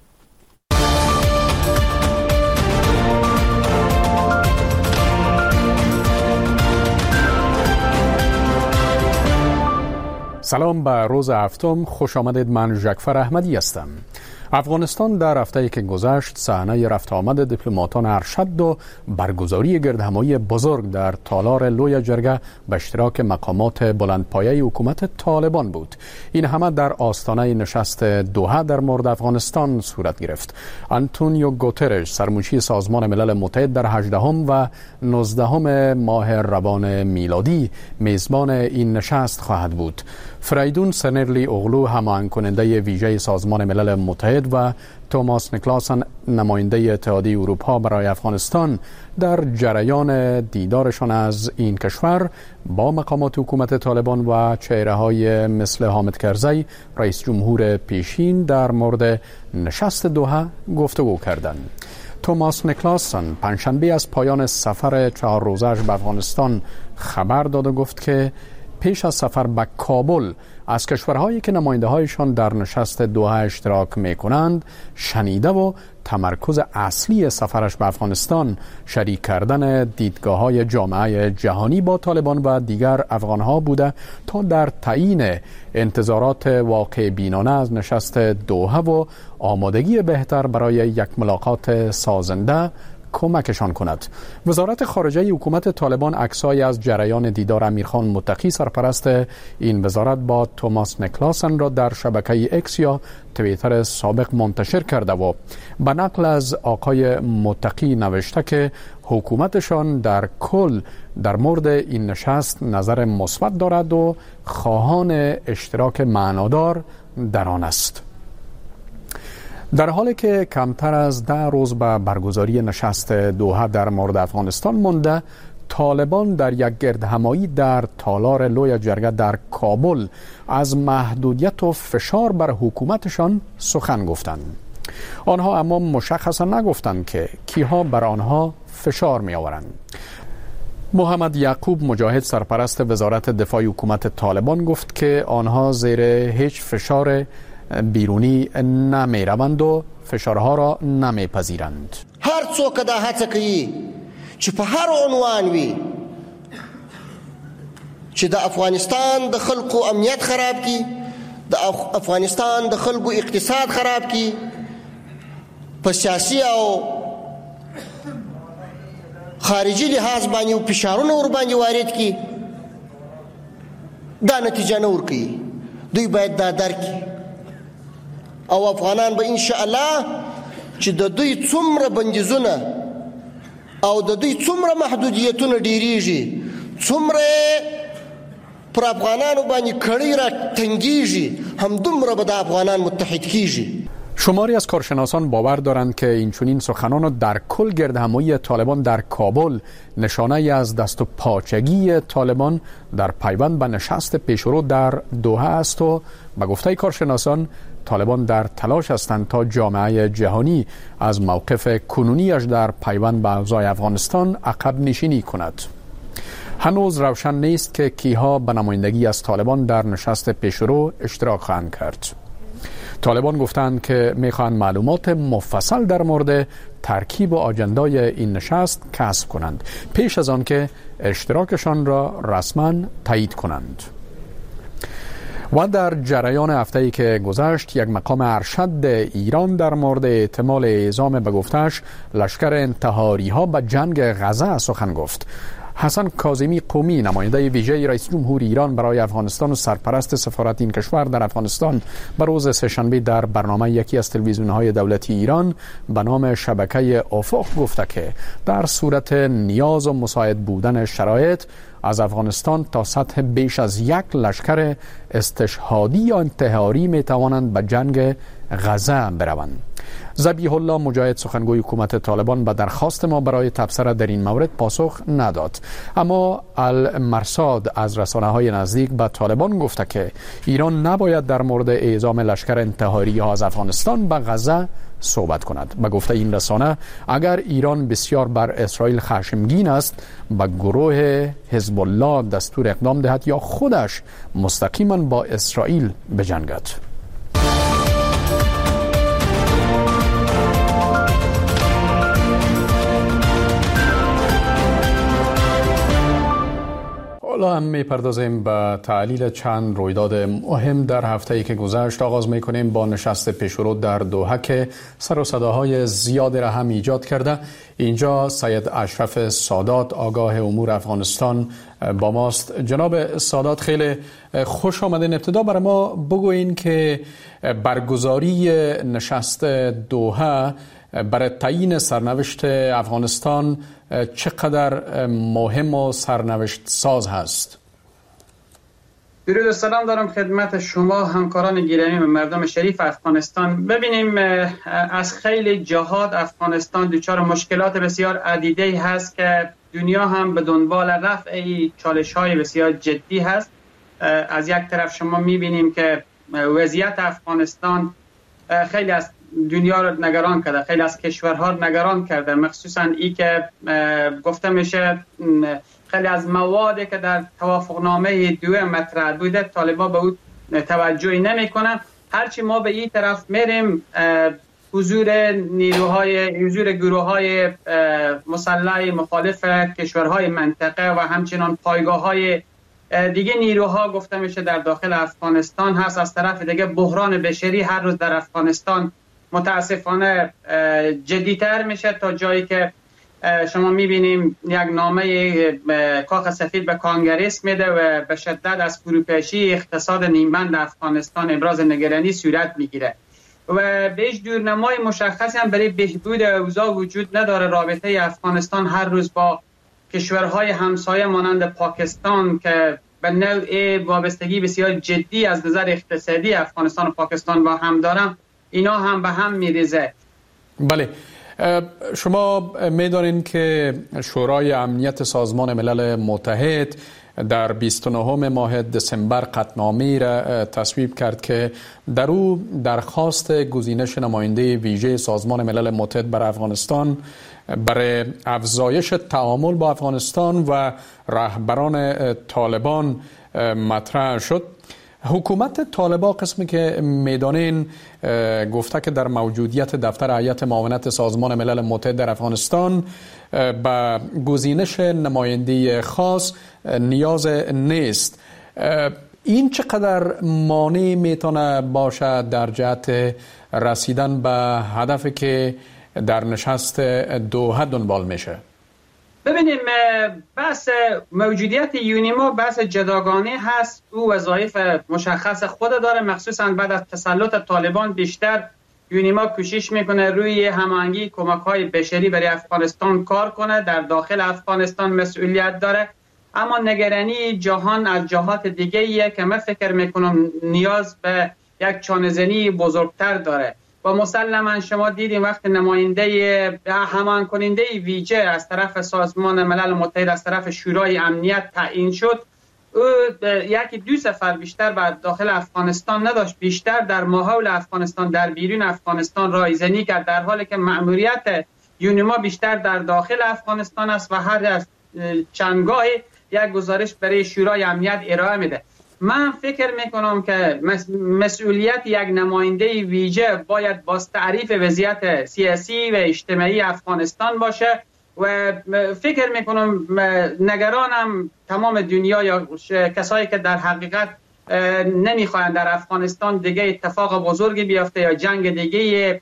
سلام به روز هفتم، خوش آمدید. من ژکفر احمدی هستم. افغانستان در هفته‌ای که گذشت صحنه رفت آمد دیپلماتان ارشد و برگزاری گردهمایی بزرگ در تالار لوی جرگه به اشتراک مقامات بلندپایه حکومت طالبان بود. این همه در آستانه نشست دوحه در مورد افغانستان صورت گرفت. آنتونیو گوترش، سرمنشی سازمان ملل متحد، در هجدهم و نوزدهم ماه روان میلادی میزبان این نشست خواهد بود. فریدون سنرلی اغلو، هماهنگ کننده ویژه سازمان ملل متحد، و توماس نیکلاسن، نماینده اتحادیه اروپا برای افغانستان، در جریان دیدارشان از این کشور با مقامات حکومت طالبان و چهره‌های مثل حامد کرزی، رئیس جمهور پیشین، در مورد نشست دوحه گفتگو کردند. توماس نیکلاسن پنجشنبه از پایان سفر چهار روزه‌اش به افغانستان خبر داد و گفت که پیش از سفر به کابل از کشورهایی که نماینده هایشان در نشست دوحه اشتراک می کنند شنیده و تمرکز اصلی سفرش به افغانستان شریک کردن دیدگاه های جامعه جهانی با طالبان و دیگر افغان ها بوده تا در تعیین انتظارات واقع بینانه از نشست دوحه و آمادگی بهتر برای یک ملاقات سازنده کمکشان کند. وزارت خارجه حکومت طالبان عکسایی از جریان دیدار امیرخان متقی، سرپرست این وزارت، با توماس نیکلاسن را در شبکه اکس یا توییتر سابق منتشر کرده و به نقل از آقای متقی نوشته که حکومتشان در کل در مورد این نشست نظر مثبت دارد و خواهان اشتراک معنادار در آن است. در حالی که کمتر از ده روز به برگزاری نشست دوحه در مورد افغانستان مانده، طالبان در یک گردهمایی در تالار لوی جرگه در کابل از محدودیت و فشار بر حکومتشان سخن گفتند. آنها اما مشخصا نگفتند که کیها بر آنها فشار می آورند. محمد یعقوب مجاهد، سرپرست وزارت دفاع حکومت طالبان، گفت که آنها زیر هیچ فشار بیرونی نمی روند و فشارها را نمی پذیرند. هر څوک دا هڅه کوي چې په هر عنوان وي چې د افغانستان د خلکو امنیت خراب کړي، د افغانستان د خلکو اقتصاد خراب کړي، په سیاسي او خارجي لحاظ باندې او فشارونه ور باندې وارد کړي، دا نتیجه نه ورکوي. دوی باید دا درک او افغانان به ان شاء الله چې د دوی څومره بندیزونه او د دوی څومره محدودیتونه ډیریږي، څومره پر افغانانو باندې کړي را تنګیږي، هم دومره به د افغانان متحد کیږي. شماری از کارشناسان باور دارند که این چنین سخنان در کل گردهمایی طالبان در کابل نشانه ای از دست و پاچگی طالبان در پیوند به نشست پیشرو در دوحه است و به گفته کارشناسان طالبان در تلاش هستند تا جامعه جهانی از موقف کنونیش در پیوند به اوضاع افغانستان عقب نشینی کند. هنوز روشن نیست که کیها به نمایندگی از طالبان در نشست پیشرو اشتراک خواهند کرد. طالبان گفتند که میخواهند معلومات مفصل در مورد ترکیب و آجندای این نشست کسب کنند پیش از آن که اشتراکشان را رسما تایید کنند. و در جریان هفته‌ای که گذشت یک مقام ارشد ایران در مورد احتمال اعزام به گفتش لشکر انتحاری ها به جنگ غزه سخن گفت. حسن کاظمی قومی نماینده ویژه رئیس جمهور ایران برای افغانستان و سرپرست سفارت این کشور در افغانستان به روز سه‌شنبه در برنامه یکی از تلویزیون‌های دولتی ایران به نام شبکه افق گفته که در صورت نیاز و مساعد بودن شرایط از افغانستان تا سطح بیش از یک لشکر استشهادی یا انتحاری می توانند به جنگ غزه بروند. ذبیح الله مجاهد سخنگوی حکومت طالبان به درخواست ما برای تبصره در این مورد پاسخ نداد، اما المرصاد از رسانه‌های نزدیک به طالبان گفته که ایران نباید در مورد اعزام لشکر انتحاری ها از افغانستان به غزه صحبت کند. به گفته این رسانه اگر ایران بسیار بر اسرائیل خشمگین است به گروه حزب الله دستور اقدام دهد یا خودش مستقیما با اسرائیل بجنگد. حالا هم میپردازیم به تحلیل چند رویداد مهم در هفته‌ای که گذشت. آغاز میکنیم با نشست پیشرو در دوحه که سر و صداهای زیادی را هم ایجاد کرده. اینجا سید اشرف سادات آگاه امور افغانستان با ماست. جناب سادات خیلی خوش آمدین. ابتدا برای ما بگوین که برگزاری نشست دوحه برای تعیین سرنوشت افغانستان چقدر مهم و سرنوشت ساز هست؟ درود و سلام دارم خدمت شما همکاران گرامی و مردم شریف افغانستان. ببینیم از خیلی جهات افغانستان دچار مشکلات بسیار عدیده هست که دنیا هم به دنبال رفع چالش های بسیار جدی هست. از یک طرف شما میبینیم که وضعیت افغانستان خیلی از دنیا رو نگران کرده، خیلی از کشورها رو نگران کرده، مخصوصا ای که گفته میشه خیلی از موادی که در توافقنامه دوئه مطرح بوده طالبان به او توجهی نمیکنن. هرچی ما به این طرف میریم حضور نیروهای حضور گروه‌های مسلح مخالف کشورهای منطقه و همچنان پایگاه‌های دیگه نیروها گفته میشه در داخل افغانستان هست. از طرف دیگه بحران بشری هر روز در افغانستان متاسفانه جدیتر میشه تا جایی که شما میبینیم یک نامه کاخ سفید به کانگرس میده و به شدت از فروپاشی اقتصاد نیمبند افغانستان ابراز نگرانی صورت میگیره و به هیچ دورنمای مشخصی هم برای بهبود اوضاع وجود نداره. رابطه افغانستان هر روز با کشورهای همسایه مانند پاکستان که به نوع وابستگی بسیار جدی از نظر اقتصادی افغانستان و پاکستان با هم دارن، اینا هم به هم میریزه. بله، شما میدانید که شورای امنیت سازمان ملل متحد در بیست و نهم ماه دسامبر قطعنامه‌ای را تصویب کرد که در او درخواست گزینش نماینده ویژه سازمان ملل متحد بر افغانستان برای افزایش تعامل با افغانستان و رهبران طالبان مطرح شد. حکومت طالبان قسمی که میدانین گفته که در موجودیت دفتر هیئت معاونت سازمان ملل متحد در افغانستان به گزینش نماینده خاص نیاز نیست. این چقدر مانع میتونه باشه در جهت رسیدن به هدفی که در نشست دوحه دنبال میشه؟ ببینیم بحث موجودیت یونیما بحث جداگانه هست. او وظایف مشخص خود داره، مخصوصا بعد از تسلط طالبان بیشتر یونیما کوشش میکنه روی هماهنگی کمک‌های بشری برای افغانستان کار کنه. در داخل افغانستان مسئولیت داره، اما نگرانی جهان از جهات دیگه ایه که من فکر میکنم نیاز به یک چانه‌زنی بزرگتر داره و مسلما شما دیدیم وقتی نماینده همان کننده ویژه از طرف سازمان ملل متحد از طرف شورای امنیت تعیین شد، او یکی دو سفر بیشتر بر داخل افغانستان نداشت، بیشتر در ماحول افغانستان در بیرون افغانستان رایزنی کرد، در حالی که مأموریت یونیما بیشتر در داخل افغانستان است و هر از چندگاهی یک گزارش برای شورای امنیت ارائه میده. من فکر میکنم که مسئولیت یک نماینده ویژه باید با تعریف وضعیت سیاسی و اجتماعی افغانستان باشه و فکر میکنم نگرانم تمام دنیا یا کسایی که در حقیقت نمیخواین در افغانستان دیگه اتفاق بزرگی بیفته یا جنگ دیگه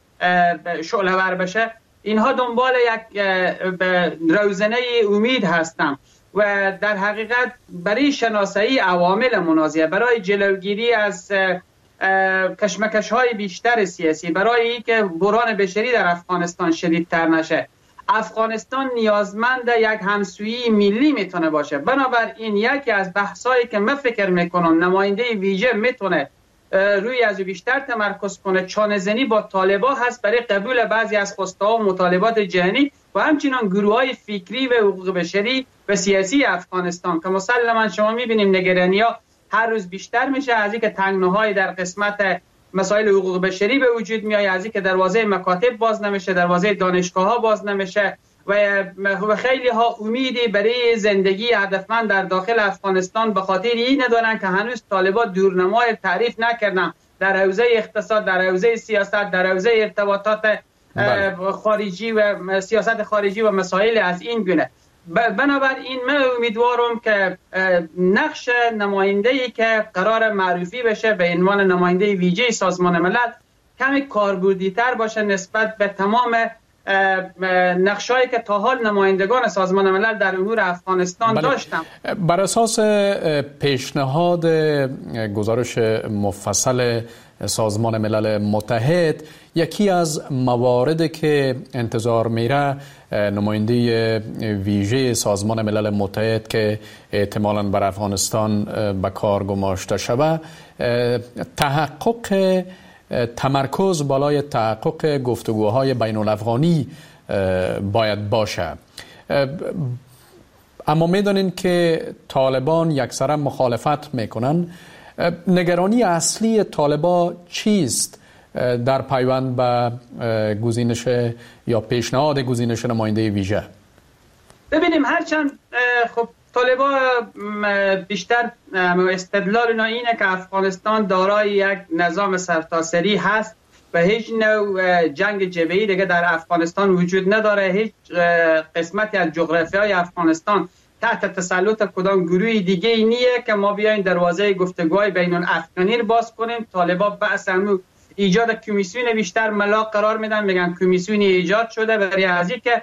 شعله‌ور بشه، اینها دنبال یک روزنه امید هستن و در حقیقت برای شناسایی عوامل منازعه، برای جلوگیری از کشمکش های بیشتر سیاسی، برای اینکه بحران بشری در افغانستان شدیدتر نشه، افغانستان نیازمند یک همسویی ملی میتونه باشه. بنابراین یکی از بحثایی که من فکر میکنم نماینده ویژه میتونه روی از بیشتر تمرکز کنه چانه‌زنی با طالبان هست برای قبول بعضی از خواسته‌ها و مطالبات جهانی و همچنان گروه‌های فکری و حقوق بشری و سیاسی افغانستان که مسلما شما می‌بینیم نگرانی‌ها هر روز بیشتر میشه، از اینکه تنگناهای در قسمت مسائل حقوق بشری به وجود میاد، از اینکه دروازه مکاتب باز نمیشه، دروازه دانشگاه‌ها باز نمیشه و خیلی ها امیدی برای زندگی هدفمند در داخل افغانستان به خاطر این ندارن که هنوز طالبان دورنمای تعریف نکردن در حوزه اقتصاد، در حوزه سیاست، در حوزه ارتباطات خارجی و سیاست خارجی و مسائل از این گونه. بنابراین من امیدوارم که نقش نماینده‌ای که قرار معرفی بشه به عنوان نماینده ویژه سازمان ملل کمی کاربردی‌تر باشه نسبت به تمام نقشایی که تا حال نمایندگان سازمان ملل در امور افغانستان بله. داشتن. بر اساس پیشنهاد گزارش مفصل سازمان ملل متحد، یکی از مواردی که انتظار میره نماینده ویژه سازمان ملل متحد که احتمالاً بر افغانستان به کار گماشته شود، تحقق تمرکز بالای تحقق گفتگوهای بین الافغانی باید باشه. اما میدونین که طالبان یکسره مخالفت میکنن. نگرانی اصلی طالبان چیست در پیوند به گزینش یا پیشنهاد گزینش نماینده ویژه؟ ببینیم هرچند خب طالبان بیشتر استدلال اینا اینه که افغانستان دارای یک نظام سرتاسری هست و هیچ نوع جنگ جبهه‌ای دیگه در افغانستان وجود نداره. هیچ قسمتی از جغرافیای افغانستان تحت تسلط کدام گروهی دیگه ای نیه که ما بیاین دروازه گفتگوهای بین الافغانی رو باز کنیم. طالبان بحث همون ایجاد کمیسیون بیشتر ملاق قرار میدن، میگن کمیسیونی ایجاد شده برای از اینکه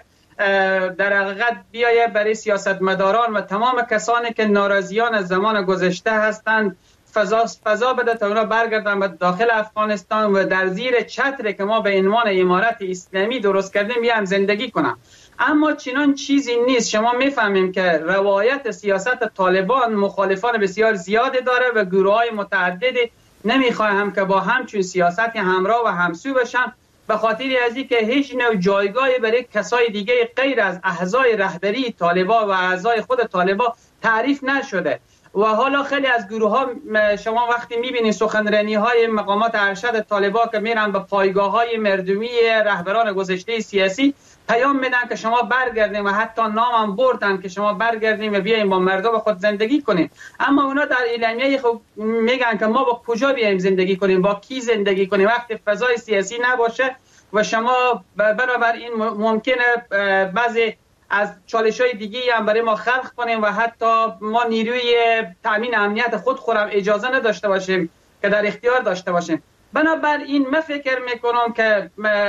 در حقیقت بیایه برای سیاستمداران و تمام کسانی که ناراضیان از زمان گذشته هستند فضا فضا بده تا اونا برگردن به داخل افغانستان و در زیر چتری که ما به عنوان امارت اسلامی درست کردیم بیان زندگی کنن. اما چنان چیزی نیست. شما میفهمیم که روایت سیاست طالبان مخالفان بسیار زیادی داره و گروه‌های متعددی نمیخواهم که با همچون سیاستی همراه و همسو بشن، به خاطر از اینکه هیچ نوع جایگاهی برای کسای دیگه غیر از اعضای رهبری طالبان و اعضای خود طالبان تعریف نشده. و حالا خیلی از گروه ها شما وقتی میبینید سخنرانی های مقامات ارشد طالبان که میرن به پایگاه های مردمی رهبران گذشته سیاسی پیام میدن که شما برگردیم و حتی نامم بردن که شما برگردیم و بیایم با مردم خود زندگی کنیم. اما اونا در اعلامیه خب میگن که ما با کجا بیایم زندگی کنیم، با کی زندگی کنیم وقتی فضای سیاسی نباشه و شما بنابراین ممکنه بعضی از چالش‌های دیگه‌ای هم برای ما خلق کنیم و حتی ما نیروی تامین امنیت خود خودم اجازه نداشته باشیم که در اختیار داشته باشیم. بنابراین من فکر میکنم که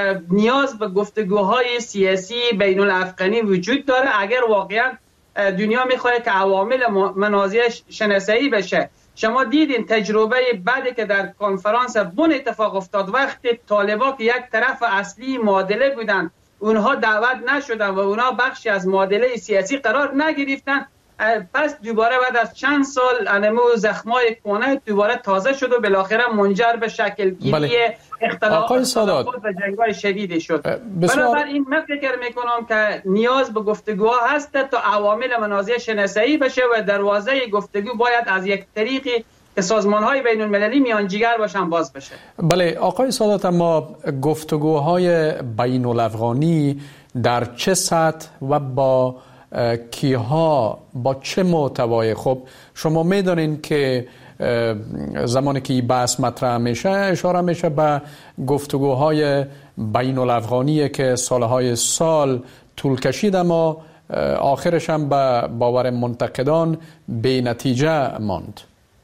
نیاز به گفتگوهای سیاسی بین الافغانی وجود داره اگر واقعا دنیا میخواد که عوامل منازعه شناسایی بشه. شما دیدین تجربه بعدی که در کنفرانس بن اتفاق افتاد وقتی طالبان که یک طرف اصلی معادله بودن اونها دعوت نشدن و اونها بخشی از معادله سیاسی قرار نگرفتن، پس دوباره بعد از چند سال انمو زخمای کهنه دوباره تازه شد و بالاخره منجر به شکل گیری بله. اختلافات و جنگ‌های شدیدی شد. بنابراین من فکر میکنم که نیاز به گفتگوها هست تا عوامل منازعه شناسایی بشه و دروازه گفتگو باید از یک طریقی که سازمان‌های بین المللی میانجیگر باشن باز بشه. بله آقای سادات، اما گفتگوهای بین الافغانی در چه سطح و با کیها با چه محتوای؟ خب شما میدونین که زمانی که این بحث مطرح میشه اشاره میشه به گفتگوهای بین الافغانی که سالهای سال طول کشید اما آخرش هم به باور منتقدان بی نتیجه ماند.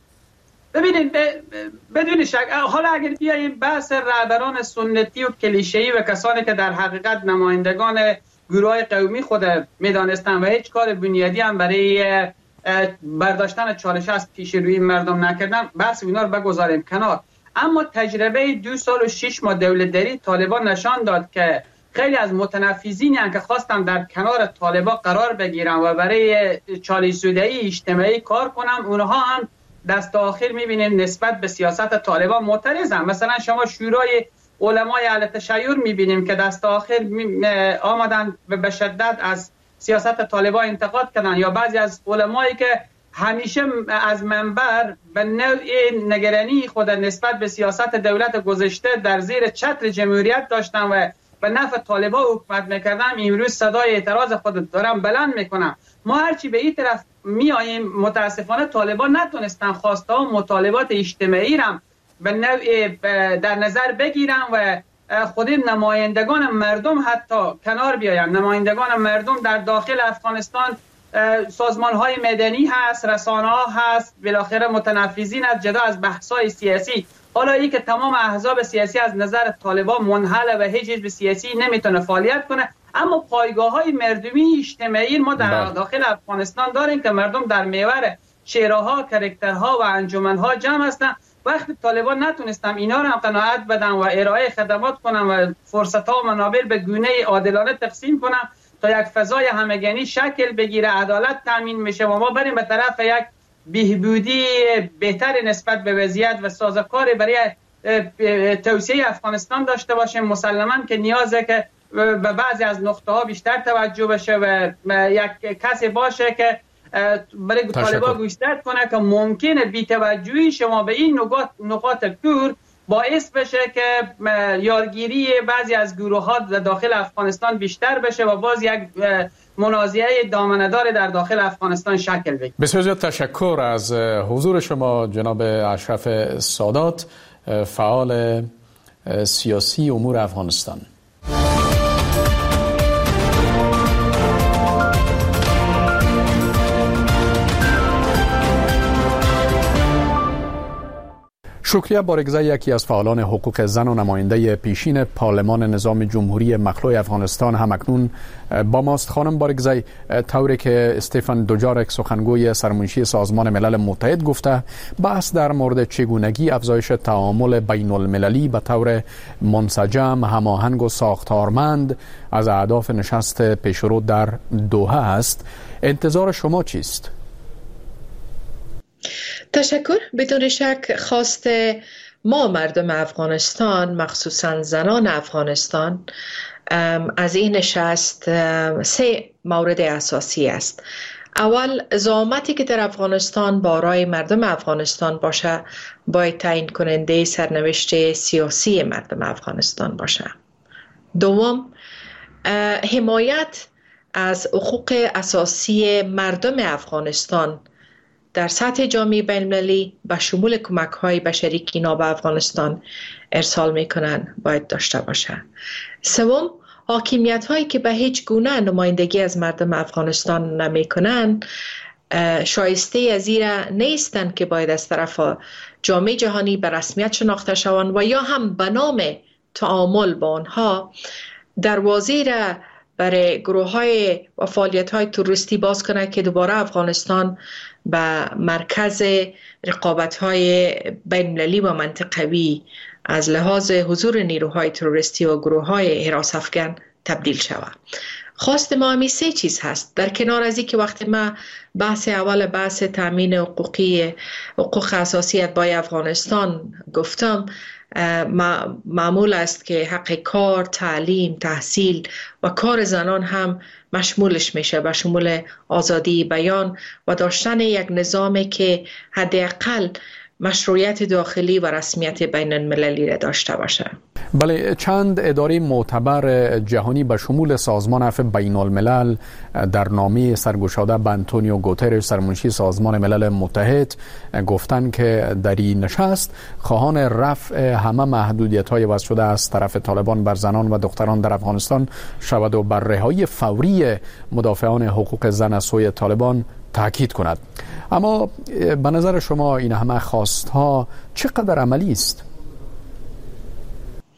ببینید بدون شک حالا اگر بیاییم بحث رهبران سنتی و کلیشه‌ای و کسانی که در حقیقت نمایندگان گروه قومی خود میدانستن و هیچ کار بنیادی هم برای برداشتن چالش از پیش روی مردم نکردن. بس اینا رو بگذاریم کنار. اما تجربه دو سال و شش ماه دولتداری طالبان نشان داد که خیلی از متنفذینی که خواستن در کنار طالبان قرار بگیرن و برای چالش زدایی اجتماعی کار کنن، اونها هم دست آخر میبینیم نسبت به سیاست طالبان معترضن. مثلا شما شورای علمای اهل تشیع میبینیم که دست آخر آمدن به شدت از سیاست طالبان انتقاد کردن، یا بعضی از علمایی که همیشه از منبر به نوع نگرانی خود نسبت به سیاست دولت گذشته در زیر چتر جمهوریت داشتن و به نفع طالبان حکومت میکردن، امروز صدای اعتراض خود دارم بلند میکنم. ما هرچی به این طرف میاییم متاسفانه طالبان نتونستن خواسته و مطالبات اجتماعی را به نوع در نظر بگیرن و خود نمایندگان مردم حتی کنار بیاین. نمایندگان مردم در داخل افغانستان سازمان های مدنی هست، رسانه ها هست، بالاخره متنفذین از جدا از بحث های سیاسی. حالا ای که تمام احزاب سیاسی از نظر طالبان منحله و هیچ حزب سیاسی نمیتونه فعالیت کنه، اما پایگاه های مردمی اجتماعی ما در داخل افغانستان داریم که مردم در محور شوراها، کرکترها و انجمنها جمع هستن. وقتی طالبان نتونستم اینا رو قناعت بدن و ارائه خدمات کنن و فرصت ها و منابع به گونه عادلانه تقسیم کنن تا یک فضای همگانی شکل بگیره، عدالت تامین میشه و ما بریم به طرف یک بهبودی بهتر نسبت به وضعیت و سازوکار برای توسعه افغانستان داشته باشیم. مسلماً که نیازه که به بعضی از نقطه ها بیشتر توجه بشه و یک کسی باشه که برای طالبان گوشزد کنه که ممکنه بی‌توجهی شما به این نقاط نقاط کور باعث بشه که یارگیری بعضی از گروه ها داخل افغانستان بیشتر بشه و باز یک منازعه دامنه‌دار در داخل افغانستان شکل بگیره. بسیار زیاد تشکر از حضور شما جناب اشرف سادات، فعال سیاسی امور افغانستان. شکریه بارگزای، یکی از فعالان حقوق زن و نماینده پیشین پارلمان نظام جمهوری مخلوع افغانستان همکنون با ماست. خانم بارگزای، طوری که استفان دوجارک سخنگوی سرمنشی سازمان ملل متحد گفته، بحث در مورد چگونگی افزایش تعامل بین المللی به طور منسجم، هماهنگ و ساختارمند از اهداف نشست پیشرو در دوحه است. انتظار شما چیست؟ تشکر. بدون شک خواست ما مردم افغانستان، مخصوصا زنان افغانستان، از این نشست سه مورد اساسی است. اول، زعامتی که در افغانستان برای مردم افغانستان باشه باید تعیین کننده سرنوشت سیاسی مردم افغانستان باشه. دوم، حمایت از حقوق اساسی مردم افغانستان در سطح جامعه بین‌المللی به شمول کمک‌های بشری که اینا به افغانستان ارسال میکنن باید داشته باشه. سوم، حاکمیت‌هایی که به هیچ گونه نمایندگی از مردم افغانستان نمیکنن شایسته از این نیستن که باید از طرف جامعه جهانی به رسمیت شناخته شوند و یا هم به نام تعامل با آنها دروازه را برای گروه های و فعالیت های تروریستی باز کنه که دوباره افغانستان به مرکز رقابت های بین‌المللی و منطقوی از لحاظ حضور نیروهای تروریستی و گروه های حراس افکن تبدیل شود. خواست ما همی سه چیز هست. در کنار از این که وقتی ما بحث اول بحث تامین حقوقی حقوق اساسی اتباع افغانستان گفتم، معمول است که حق کار، تعلیم، تحصیل و کار زنان هم مشمولش میشه، به شمول آزادی بیان و داشتن یک نظامی که حداقل مشروعیت داخلی و رسمیت بین المللی را داشته باشه. بله، چند اداره معتبر جهانی به شمول سازمان عفو بین الملل در نامه سرگشاده به آنتونیو گوترش سرمنشی سازمان ملل متحد گفتند که در این نشست خواهان رفع همه محدودیت‌های وضع شده از طرف طالبان بر زنان و دختران در افغانستان شود و بر رهایی فوری مدافعان حقوق زن از سوی طالبان تاکید کند. اما به نظر شما این همه خواستها چقدر عملی است؟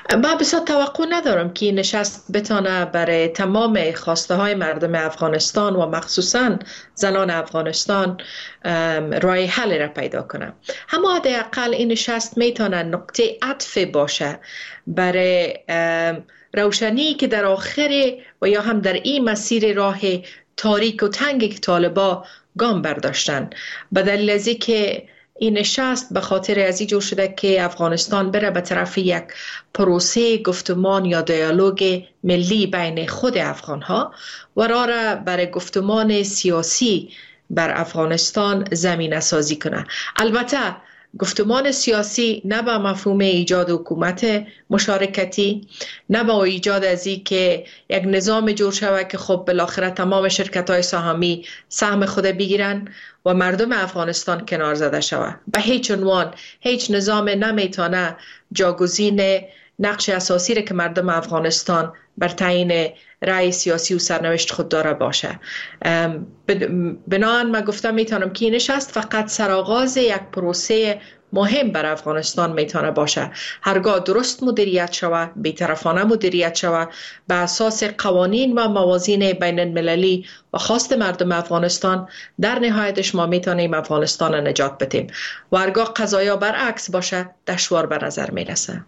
من بسیار توقع ندارم که این نشست بتانه برای تمام خواسته های مردم افغانستان و مخصوصا زنان افغانستان راه حل را پیدا کنه. اما حداقل این نشست میتونه نقطه عطف باشه برای روشنی که در آخر و یا هم در این مسیر راه تاریک و تنگی که طالبا گام برداشتن، به دلیل از که این نشست به خاطر از این جور شده که افغانستان بره به طرف یک پروسه گفتمان یا دیالوگ ملی بین خود افغان ها و راه را برای گفتمان سیاسی بر افغانستان زمینه سازی کنه. البته گفتمان سیاسی نه به مفهوم ایجاد حکومت مشارکتی، نه به ایجاد از این که یک نظام جور شود که خب بالاخره تمام شرکت های سهامی سهم خود بگیرن و مردم افغانستان کنار زده شود. به هیچ عنوان هیچ نظام نمیتونه جاگزین نقش اساسی را که مردم افغانستان بر تعیین رأی سیاسی و سرنوشت خود داره باشه. بنابراین من گفتم میتونم که این نشست فقط سرآغاز یک پروسه مهم بر افغانستان میتونه باشه. هرگاه درست مدیریت شود، بی‌طرفانه مدیریت شود، به اساس قوانین و موازین بین المللی و خواست مردم افغانستان، در نهایتش ما میتونیم افغانستان را نجات بدیم. و هرگاه قضایا برعکس باشه دشوار به نظر میرسه.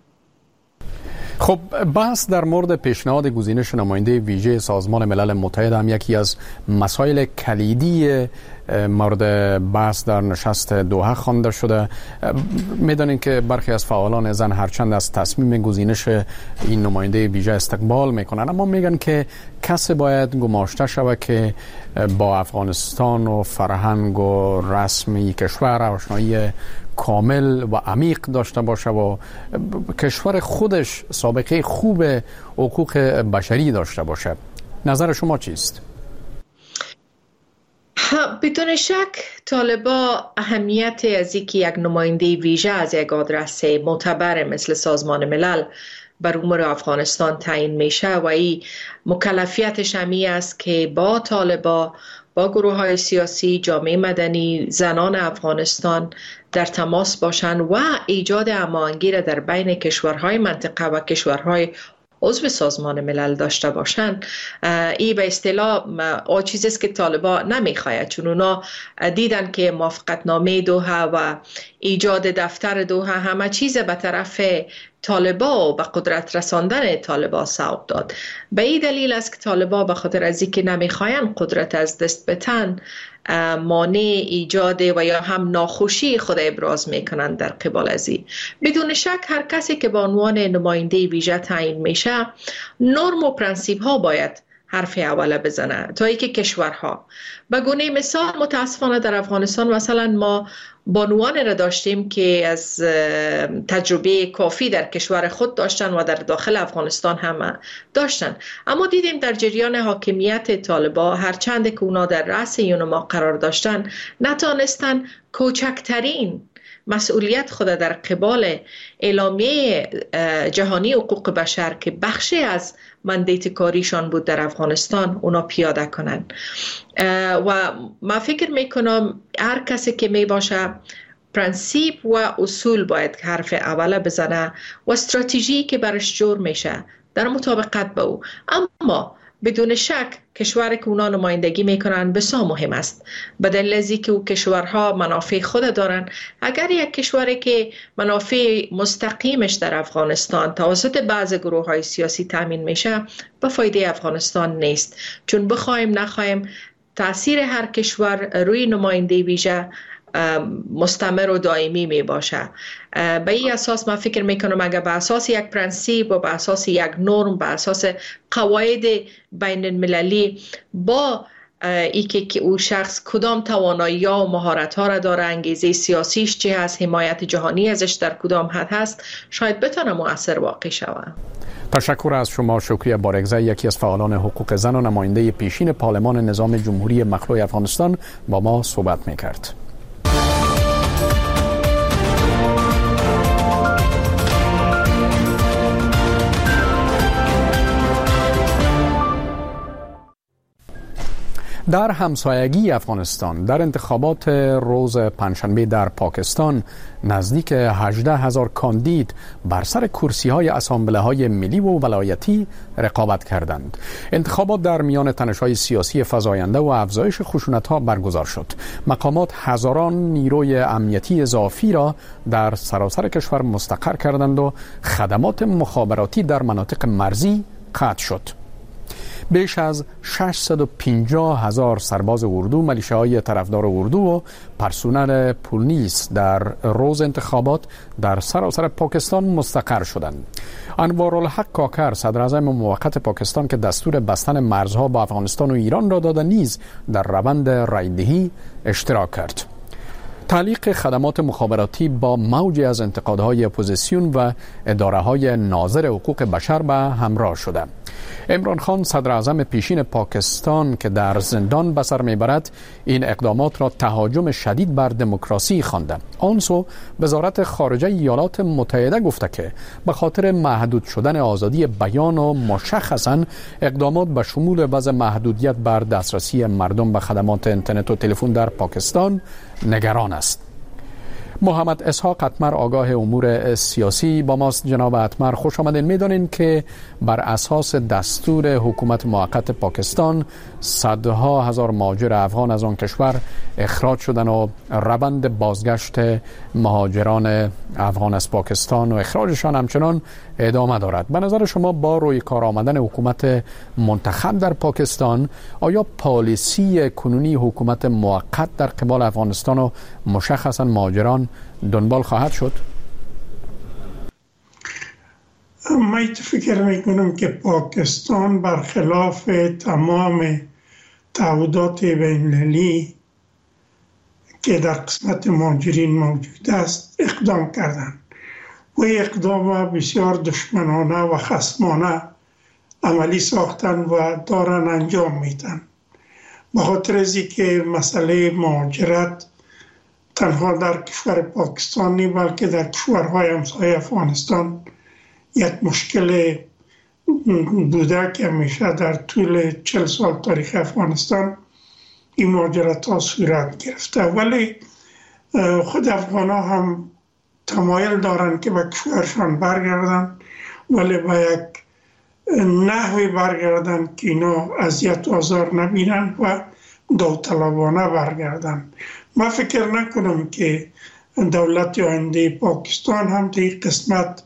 خب بحث در مورد پیشنهاد گزینش نماینده ویژه سازمان ملل متحد هم یکی از مسائل کلیدی مورد بحث در نشست دوحه خوانده شده. میدانین که برخی از فعالان زن هرچند از تصمیم گزینش این نماینده ویژه استقبال میکنن، اما میگن که کسی باید گماشته شود که با افغانستان و فرهنگ و رسمی کشور آشنایی کامل و عمیق داشته باشه و کشور خودش سابقه خوب حقوق بشری داشته باشه. نظر شما چیست؟ بدون شک طالبا اهمیت از اینکه یک نماینده ویژه از یک آدرس معتبر مثل سازمان ملل بر امور افغانستان تعیین میشه و این مکلفیتش همی است که با طالبا، با گروه های سیاسی، جامعه مدنی، زنان افغانستان در تماس باشند و ایجاد هماهنگی را در بین کشورهای منطقه و کشورهای عضو سازمان ملل داشته باشند. این به اصطلاح آن چیزی است که طالبا نمیخواهد، چون اونا دیدن که موافقتنامه دوحه و ایجاد دفتر دوحه همه چیز به طرف طالبا و به قدرت رساندن طالبا سوق داد. به این دلیل است که طالبا به خاطر از اینکه نمیخواهند قدرت از دست بتن، مانع ایجاد و یا هم ناخوشی خود ابراز میکنند در قبال از این. بدون شک هر کسی که با عنوان نماینده ویژه تعیین میشه، نرم و پرنسیپ ها باید حرف اوله بزنه تا اینکه کشورها. به گونه مثال متاسفانه در افغانستان مثلا ما بانوان را داشتیم که از تجربه کافی در کشور خود داشتن و در داخل افغانستان هم داشتن، اما دیدیم در جریان حاکمیت طالبا هرچند که اونا در رأس یونما قرار داشتن، نتانستن کوچکترین مسئولیت خود در قبال اعلامیه جهانی حقوق بشر که بخشی از مندیت کاریشان بود در افغانستان اونا پیاده کنن. و ما فکر میکنم هر کسی که می باشه پرنسیپ و اصول باید حرف اوله بزنه و استراتژی که برش جور میشه در مطابقت با او. اما بدون شک کشوری که اونا نمایندگی میکنن بسیار مهم است، به دلیل از اینکه او کشورها منافع خود دارن. اگر یک کشوری که منافع مستقیمش در افغانستان توسط بعض گروه های سیاسی تامین میشه، به فایده افغانستان نیست، چون بخوایم نخوایم تأثیر هر کشور روی نماینده ویژه مستمر و دائمی می باشه. به این اساس من فکر میکنم اگر به اساس یک پرنسیپ و به اساس یک نرم، به اساس قواعد بین المللی، با ای که او شخص کدام توانایی ها و مهارت ها را داره، انگیزه سیاسیش چه هست، حمایت جهانی ازش در کدام حد هست، شاید بتونه مؤثر واقع شود. تشکر از شما. شکریه بارگزای، یکی از فعالان حقوق زن و نماینده پیشین پارلمان نظام جمهوری مخلوع افغانستان با ما صحبت میکرد. در همسایگی افغانستان در انتخابات روز پنجشنبه در پاکستان نزدیک هجده هزار کاندید بر سر کرسی های اسامبله های ملی و ولایتی رقابت کردند. انتخابات در میان تنش‌های سیاسی فزاینده و افزایش خشونت ها برگزار شد. مقامات هزاران نیروی امنیتی اضافی را در سراسر کشور مستقر کردند و خدمات مخابراتی در مناطق مرزی قطع شد. بیش از ششصد و پنجاه هزار سرباز اردو، ملیشه‌های طرفدار اردو و پرسنل پلیس در روز انتخابات در سراسر پاکستان مستقر شدند. انوارالحق کاکر، صدر اعظم موقت پاکستان که دستور بستن مرزها با افغانستان و ایران را داده، نیز در روند رایدهی اشتراک کرد. تعلیق خدمات مخابراتی با موجی از انتقادهای اپوزیسیون و اداره‌های ناظر حقوق بشر به همراه شده. عمران خان، صدر اعظم پیشین پاکستان که در زندان به سر میبرد، این اقدامات را تهاجم شدید بر دموکراسی خوانده. آن سو وزارت خارجه ایالات متحده گفته که به خاطر محدود شدن آزادی بیان و مشخصاً اقدامات به شمول وضع محدودیت بر دسترسی مردم به خدمات اینترنت و تلفن در پاکستان نگران است. محمد اسحاق اتمر، آگاه امور سیاسی با ماست. جناب اتمر، خوش آمدین. میدانین که بر اساس دستور حکومت موقت پاکستان صدها هزار مهاجر افغان از آن کشور اخراج شدن و روند بازگشت مهاجران افغان از پاکستان و اخراجشان همچنان ادامه دارد. به نظر شما با روی کار آمدن حکومت منتخب در پاکستان، آیا پالیسی کنونی حکومت موقت در قبال افغانستان و مشخصا مهاجران دنبال خواهد شد؟ من فکر میکنم که پاکستان برخلاف تمام تعهدات بین‌المللی که در قسمت مهاجرین موجود است اقدام کردند و اقدام بسیار دشمنانه و خصمانه عملی ساختن و دارن انجام میدن. به خاطر از اینکه مسئله مهاجرت تنها در کشور پاکستان نی بلکه در کشورهای همسایه افغانستان یک مشکل بوده که همیشه در طول چهل سال تاریخ افغانستان این مهاجرت ها صورت گرفته، ولی خود افغان ها هم تمایل دارن که به کشورشان برگردن، ولی با یک نحوی برگردن که اینا اذیت و آزار نبینن و داوطلبانه برگردن. من فکر نکنم که دولت آینده پاکستان هم در این قسمت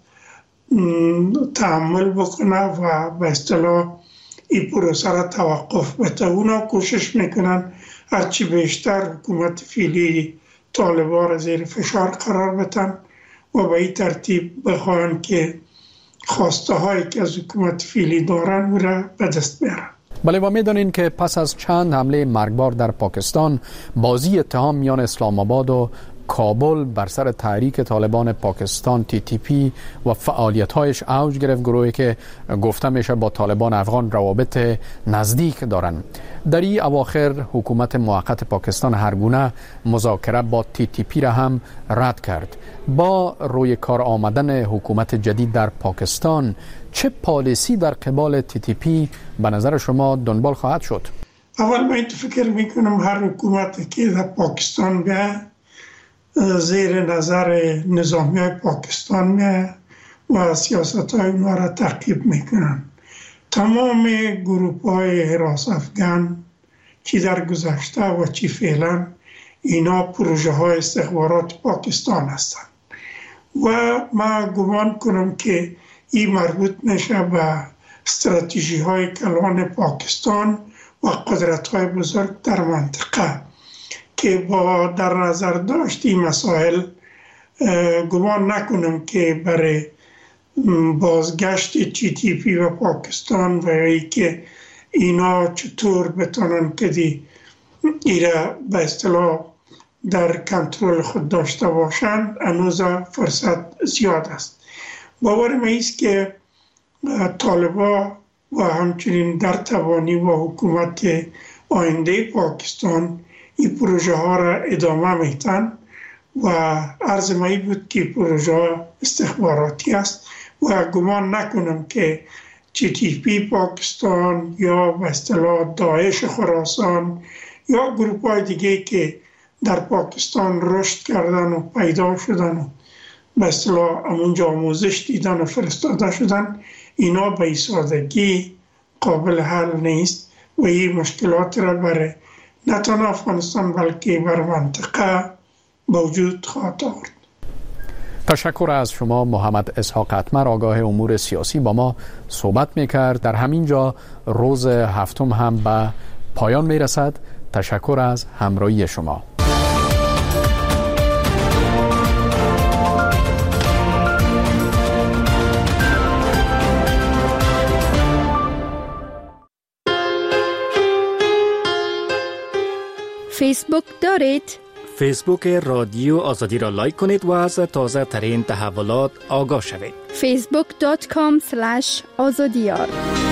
تحمل بکنه و به اصطلاح این پروسه را توقف بده. اونا کوشش میکنن هرچی بیشتر حکومت فعلی طالبان را زیر فشار قرار بدن و به این ترتیب بخواهن که خواسته هایی که از حکومت فعلی دارن او را به دست بیارن. بله، و میدانین که پس از چند حمله مرگبار در پاکستان، بازی اتهام میان اسلام آباد و کابل بر سر تحریک طالبان پاکستان تی تی پی و فعالیت‌هایش اوج گرفت. گروهی که گفته میشه با طالبان افغان روابط نزدیک دارند. در این اواخر حکومت موقت پاکستان هرگونه مذاکره با تی تی پی را هم رد کرد. با روی کار آمدن حکومت جدید در پاکستان، چه پالیسی در قبال تی تی پی به نظر شما دنبال خواهد شد؟ اول من فکر میکنم هر حکومتی که در پاکستان بیاد زیر نظر نظامی های پاکستان میه و سیاست های اونها را تعقیب میکنن. تمام گروپ های حراس افغان چی در گذشته و چی فعلا اینا پروژه های استخبارات پاکستان هستند و من گمان کنم که این مربوط میشه به استراتژی های کلان پاکستان و قدرت های بزرگ در منطقه که با در نظر داشت این مسائل گمان نکنم که برای بازگشت تی تی پی و پاکستان و ای که اینا چطور بتونن که دی ایره به اصطلاح در کنترل خود داشته باشن، هنوز فرصت زیاد است. باور من است که طالبان و همچنین در توانی و حکومت آینده پاکستان این پروژه ها را ادامه میتن و عرض مایی بود که پروژه استخباراتی است و گمان نکنم که تی تی پی پاکستان یا به اصطلاح داعش خراسان یا گروپ های دیگه که در پاکستان رشد کردن و پیدا شدن و به اصطلاح همونجا آموزش دیدن و فرستاده شدن، اینا به سادگی قابل حل نیست و این مشکلات را برای نه تنها افغانستان بلکه بر منطقه موجود خواهد آورد. تشکر از شما محمد اسحاق اتمر، آگاه امور سیاسی، با ما صحبت میکرد. در همین جا روز هفتم هم به پایان میرسد. تشکر از همراهی شما. فیسبوک دارید؟ فیسبوک رادیو آزادی را لایک کنید و از تازه ترین تحولات آگاه شوید. فیسبوک دات کام اسلش آزادیار